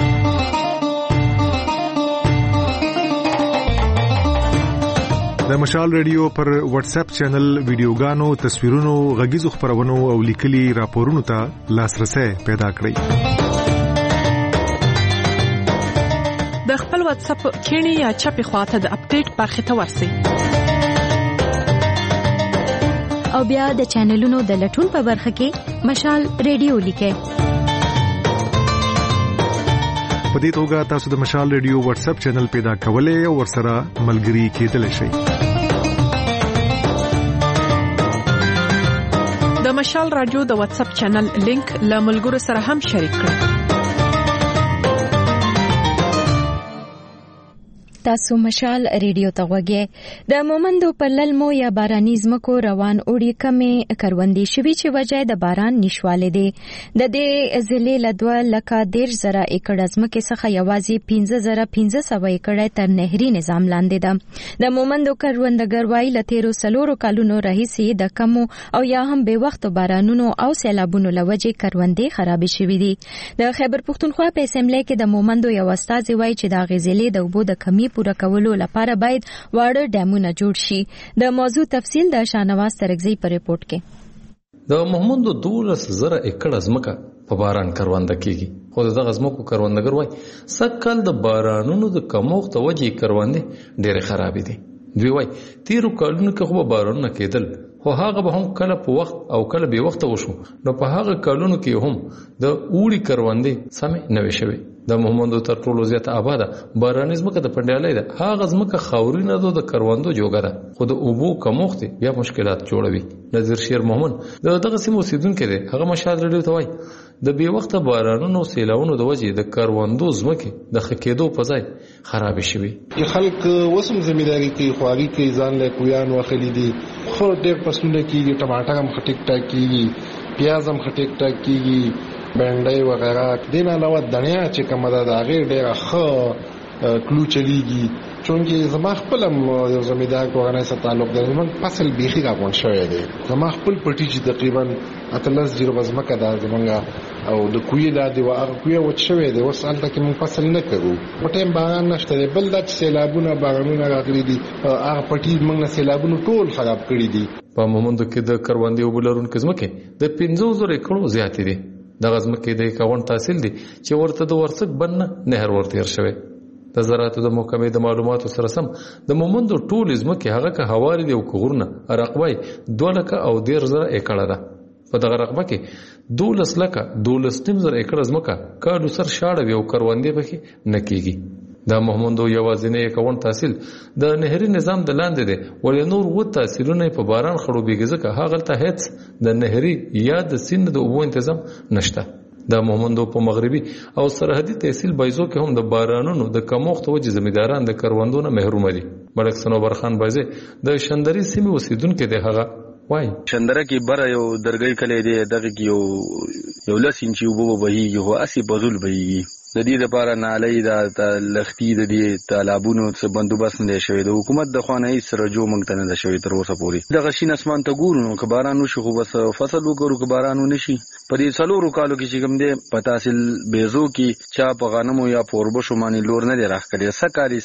د مشال ریډیو پر واتس اپ چینل ویډیوګانو، تصویرونو، غږیزو خبرونو او لیکلي راپورونو ته لاسرسي پیدا کړئ. د خپل واتس اپ کینی یا چپی خواته د اپډیټ برخه ته ورسئ او بیا د چینلونو د لټون په برخه کې مشال ریډیو لیکئ. په دې توګه تاسو د مشال ریډیو واتس اپ چینل پیدا کولای او ورسره ملګري کېدلی شئ. د مشال رادیو د واتس اپ چینل لینک له ملګرو سره هم شریک کړئ. تاسو مشال ریډیو ته غوږی. د مومندو په للمو یا باراني ځمکو روان اوړي کمې کروندې شوي چې وجه د باران نشواله دي. د دې ضلع له 2,13,000 ایکړ ځمکې څخه یوازې 15,500 ایکړ تر نهري نظام لاندې ده. د مومندو کروندګر وایي له تیرو 4 کلونو راهیسې د کمو او یا هم بې وخت بارانونو او سیلابونو له وجې کروندې خراب شوي دي. د خیبر پختونخوا په اسمبلی کې د مومندو یو استازي وایي چې د غزلې د اوبو د کمی پوره کولو لپاره باید واړه ډیمونه جوړ شي. د موضوع تفصیل د شاهنواز ترکزی په ریپورت کې. د محمود 12,000 ایکړ ځمکه په باران کرونده کیږي. خو دغه ځمکو کروندګر وایي سکهال د بارانونو د کمښت وجې کروندې ډېرې خرابې دي. دوی وایي تیرو کلونو کې خو بارانونه کېدل خو هغه به هم کله په وخت او کله بې وخته وشو نو په هغه کلونو کې هم د اوړي کروندې سمې نه وې شوې. د محمدو تر ټولو زیاته آباده باراني ځمکه د پنډیالۍ ده. هغه ځمکه خاورینه ده د کروندو جوګه ده خو د اوبو کمښت بیا مشکلات جوړوي. نظیر شیر محمد دغه سیمې اوسیدونکی دی. هغه مشال ریډیو ته وایي د بې وخته بارانونو سیلاونو د وجې د کروندو ځمکې د ښه کېدو په ځای خرابې شوي. خلک اوس هم زمینداري کوي، خواري کوي، ځان له کویان واخلي دي. خو ډېر فصلونه کېږي، ټماټر هم ښه ټیک ټاک کېږي، پیاز هم ښه ټیک ټاک کېږي، بینډۍ وغیرہ. دې نه علاوه دنیا چې کومه ده د هغې ډېره ښه کلو چلیږي. چونکې زما خپل هم یو زمیندار کورنۍ سره تعلق دی. زموږ فصل بیخي راغونډ شوی دی. زما خپل پټي چې تقریبا 18 ځمکه ده زموږ او د کوی دا دی هغه کوی وچ شوی دی. اوس هلته کې موږ فصل نه کوو په ټایم باران نشته دی. بل دا چې سیلابونه بارانونه راغلي دي هغه پټي موږ نه سیلابونو ټول خراب کړي دي. په مومندو کې د کروندې اوبه لرونکې ځمکې د 15,000 ایکړو زیاتې دي. دغه ځمکې د 51 تحصیل دي چې ورته د ورڅک بند نه نهر ورتېر شوی. د زراعتو د محکمې د معلوماتو سره سم د مومندو ټولې ځمکې هغه که هوارې دي او که غرونه رقبه 2,13,000 ایکړه ده. په دغه رقبه کې 12,12,500 ایکړه ځمکه کالو سر شاړه وي او کروندې پکې نه کېږي. دا مهمندو یوازینی کون تحصیل د نهري نظام د لاندې دی ولې نور و تحصیلونه په باران خړوبېږي ځکه هغه ته هیڅ د نهري یا د سیند د اوبو تنظیم نشته. د مهمندو په مغربي او سرحدي تحصیل بایزو کې هم د بارانونو د کمښت وجې زمینداران د کروندونو محروم دي. ملک صنوبر خان بازي د شندري سیمې اوسیدونکو دی هغه وای شندره کې بره یو درګۍ کلی دی دغه کې یو لس انچي اوبه بهیږي خو اسی بزول بهیږي. د دې لپاره نالۍ د لختي د دې تالابونو څخه بندوبست نه شوی د حکومت د خوانه هیڅ رجوع مونږ ته نه شوی تر اوسه پورې. دغه شین اسمان ته ګورو نو که باران وشي خو بس فصل وګورو که باران ونشي. په دې څلورو کالو کې چې کوم دی په تحصیل بیزو کې چا په غنمو یا په اوربشو باندې لور نه دی راښکلی سکاري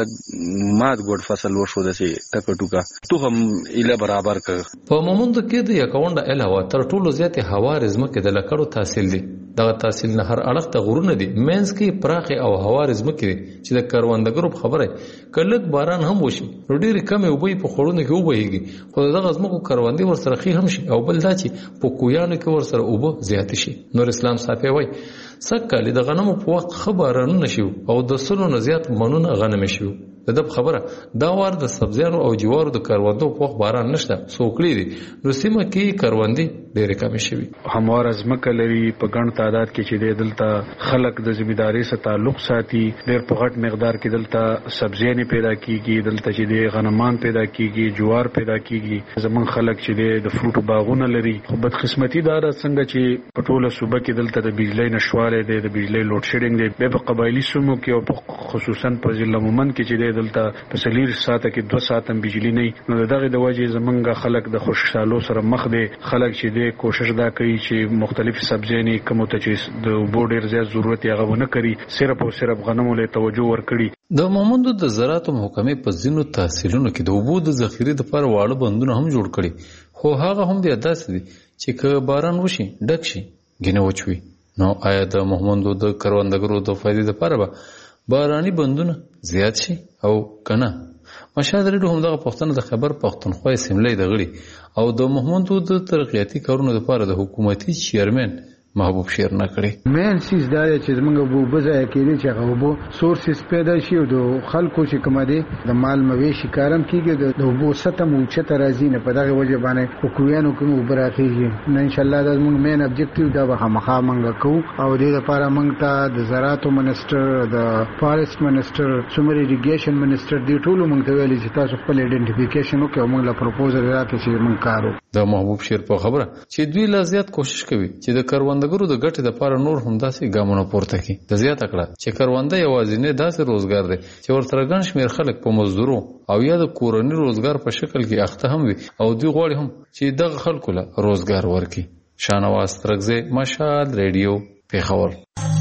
لږ مات ګوډ فصل وشو داسې ټکه ټوکه تو هم ایله برابر کړ. په مومندو کې د یکاونډه علاوه تر ټولو زیاتې هوارې ځمکې د لکړو تحصیل دي. دغه تحصیل نه هر اړخ ته غرونه دي مینس کې پراخه او هوارې ځمکې دي چې د کروندګرو په خبره کلک باران هم وشي نو ډېرې کمې اوبه په خړونو کې وبهیږي خو دغه ځمکو کروندې ورسره خي هم شي او بل دا چې په کویانو کې ورسره اوبه زیات شي. نور اسلام صافي وای سکه د غنمو په وخت خبرانه شي او د سلو نه زیات منونه غنم شي. د خبره دا وار د سبزیانو او جوارو د کروندو په وخت باران نشته سوکړي دي نو سیمه کې کروندې ډېرې کمې شوي. همواره ځمکه لري په ګڼ تعداد کې چې دلته خلک د ذمہداري سره تعلق ساتي ډېر په غټ مقدار کې دلته سبزیانې پیدا کیږي دلته چې غنمان پیدا کیږي جوار پیدا کیږي. زمون خلک چې د فروټو باغونه لري خو بدقسمتي دا څنګه چې په ټوله صوبه کې دلته د بجلی نشواله دی د بجلی لوډ شیډینګ دی به په قبایلی سیمو کې او خصوصا په ضلع مومند کې چې دلته په سلیر ساعته کې 2 ساعت هم بجلی نه نو دغه د وجې زمونږ خلک د خوشحالو سره مخ دي. خلک چې د کوشش دا کوي چې مختلف سبزیانې کوم ته چې د اوبو ډېر زیات ضرورت یې هغه ونه کړي صرف او صرف غنمو له توجه ورکړي. د مومندو د زراعت محکمې په ځینو تحصیلونو کې د اوبو د ذخیرې لپاره واړه بندونه هم جوړ کړي خو هغه هم بیا داسې دي چې که باران وشي ډک شي ګینه وچوي. نو آیا د مومندو د کروندګرو د فائدې لپاره به باراني بندونه زیات شي او کنه؟ مشاهد ریډیو هم دغه پښتنه د خبر پښتونخوا سیملې د غړي او د محمندو د ترقیاتي کارونو لپاره د حکومتي چیرمن محبوب شیر نه کړی. مین سیس دا چې زمونږ وو بځای کېږي چې هغه وو سورسز پیدا شي او د خلکو چې کوم دي د مال مویشي کارم کیږي د وو ستم او چته راځي نه په دغه وجه باندې حکومتونو کوم وبراخیږي نه ان شاء الله دا زمونږ مین ابجیکټیو دا به مخه منګه کو او د لپاره موږ ته د زراعت منسٹر د فارست منسٹر سمر ایریګیشن منسٹر دی ټولو موږ ته ویلي چې تاسو خپل ایډنټیفیکیشن وکړئ موږ له پروپوزل راکړي چې موږ کارو. د محبوب شیر په خبره چې دوی لا زیات کوشش کوي چې د کروندګرو د ګټې لپاره نور هم داسې ګامونه پورته کړي. د زیاته کړه چې کرونده یوازینی داسې روزګار دی چې ورته ګڼ شمېر خلک په مزدورو او یا د کورني روزګار په شکل کې اخته هم وي او دوی غواړي هم چې دغه خلکو له روزګار ورکړي. شانواز ترګزی مشال ریډیو پیښور.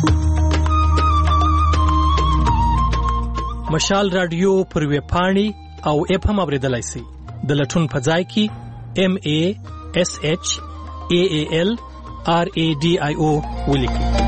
مشال رادیو پر ویب پاڼې او اپ هم اوریدلای شئ. د لټون په ځای کې MASHAALRADIO ولیکئ.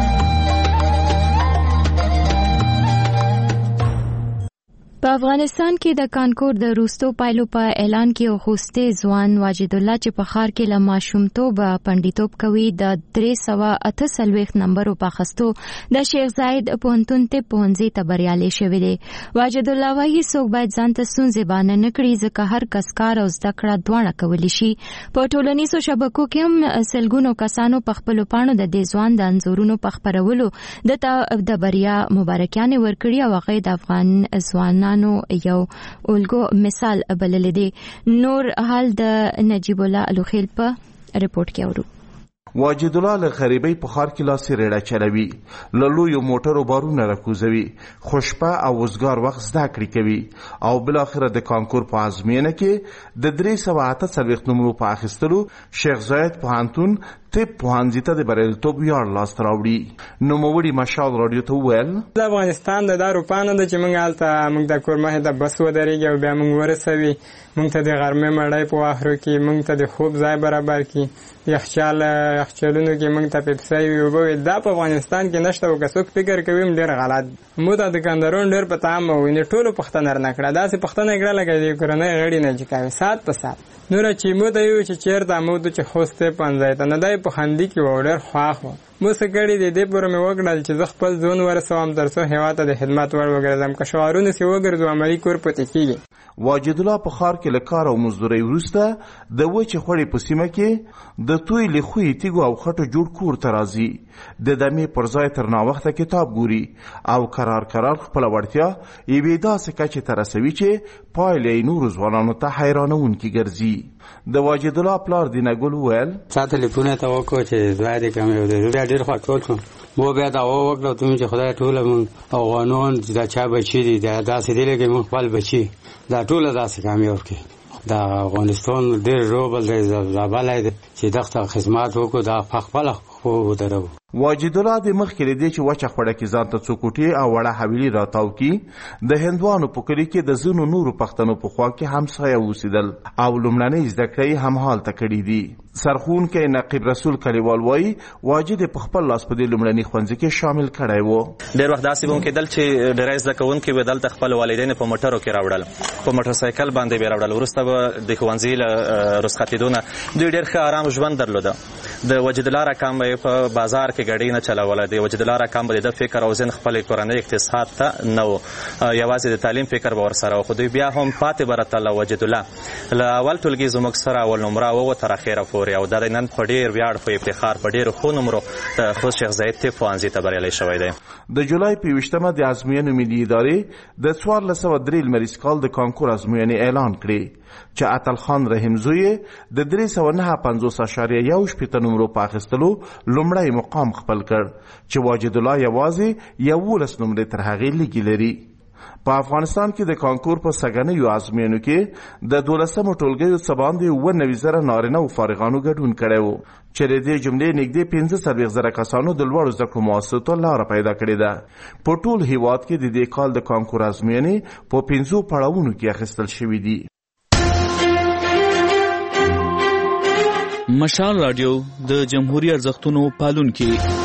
په افغانستان کې د کانکور د روستو پایلو په اعلان کې خوسته ځوان واجد الله چې په خار کې له ماشومتوب پندیتوب کوي د 348 نمبر په خستو د شیخ زاید پونتون ته پونځي ته بریالي شوی دی. واجد الله وايي څوک باید ځان ته سونځي باندې نکړي ځکه هر کس کار او زده کړه دواړه کولی شي. په ټولنیزو شبکو کې هم سلګونو کسانو په خپل پاڼو د دې ځوان د انزورونو په خبرولو د بریا مبارکیانه ورکړي او هغه د افغان ځوان یو الګو مثال بلل دي. نور حال د نجیب الله الوخیل په ریپورت کې اورو. واجد الله له غریبۍ په خار کې لاسي ریړه چلوي له لویو موټرو بارونه راکوزوي خوشپه او وزګار وخت زده کړې کوي او بل اخر د کانکور په ازموینه کې د 348 نمرو په اخیستلو شیخ زاید پوهنتون طب پوهنځي ته د بریالیتوب ویاړ لاسته راوړي. نوموړي مشال رادیو ته وویل د افغانستان د دارو پانه د چې موږ هلته موږ د کور مخې ته بس ودرېږي او بیا موږ ورسوي موږ ته د غرمې مړۍ په واخرو کې موږ ته د خوب ځای برابر کړي یخچالونو کې موږ ته پیپسۍ وي اوبه وي. دا په افغانستان کې نشته او که څوک فکر کوي ډېر غلط. موږ ته دکانداران ډېر په طعام وویني ټولو پوښتنه رانه کړه داسې پوښتنه یې کړه لکه د کورنۍ غړي نه چې کوي ساعت په ساعت. نور چې موږ ته یو چې چېرته موږ چې خوستی پوهنځی ته نه دی ډېر په خندي کې و، ډېر خواخ و. مو څه کړي د دې پورې مې وکړل چې زه خپل ځون ورسوم تر څو هېواد ته د خدمت وړ وګرځم. که شعارونه سې وګرځو عملي کور پاتې کېږي. واجد الله په ښار کې له کار او مزدورۍ وروسته د وچې خوړې په سیمه کې د توی له خوی تیګو او خټو جوړ کور ته راځي. د دمې پر ځای تر ناوخته کتاب ګوري او قرار خپله وړتیا یوې داسې کچې ته رسوي چې پایله یې نورو ځوانانو ته حیرانونکې ګرځي. د واجد الله پلار دینه ګل وویل تا تلیفونه ته وکړو چې دوه دې کم یو دی بیا ډېر خوښ ټول شوم. مو بیا دا وکړو ته چې خدای ټوله مونږ افغانان دا چا بچي دي دا داسې دی لکه مونږ خپل بچي دا ټوله داسې کامیاب کړي. دا افغانستان ډېر روبل دی زابلی دی چې دغه خدمات وکړو دا خپله خو درو. واجد الله د مخکې لدې چې وچه خوړه کې ځان ته څو کوټې او وړه حویلي راتاو کی د هندوانو په کلي کې د ځینو نورو پښتنو په خوا کې همسایه اوسېدل او لومړنۍ زده کړې یې همهالته کړي دي. سرښوونکی نقیب رسول کلیوال وایي واجد په خپل لاس په دې لومړني ښوونځي کې شامل کړی و. ډېر وخت داسې به هم کېدل چې ډېری زده کوونکي به دلته خپل والدین په موټرو کې راوړل، په موټر سایکل باندې به راوړل. وروسته به د ښوونځي له رخصتېدو نه دوی ډېر ښه ارام ژوند درلوده. د وجد الله راکام به په بازار کې ګاډۍ نه چلوله. د وجد الله راکام به د فکر او ذهن خپل کورنۍ اقتصاد ته نه و، یوازې د تعلیم فکر به ورسره و. خو دوی بیا هم پاتې به راته له وجد الله له اول ټولګي زموږ سره اول نمره و تر اخره پورې، او دا د نن په ډېر ویاړ په افتخار په ډېرو ښو نمرو د خوست شیخ زاید طب پوهنځي ته بریالی شوی دی. د جولای په 20مه د ازموینو ملي ادارې د 1403 لمریز کال د کانکور ازموینې اعلان کړې چې اتل خان رحیم زوی د 359.1 نمرو په اخیستلو لومړی مقام خپل کړ چې واجد الله یوازې 11 نمرې تر هغې لږې لري. په افغانستان کې د کانکور په سږنیو ازموینو کې د 12مو ټولګیو څه باندې 90,000 نارینه او فارغانو ګډون کړی و چې د دې جملې نږدې 45,000 کسانو د لوړو زده کړو مؤسسو ته لاره پیدا کړې ده. په ټول هیواد کې د دې کال د کانکور ازموینې په 5 پړاوونو کې اخیستل شوي دي. مشال رادیو د جمهوریت ارزښتونو پالونکي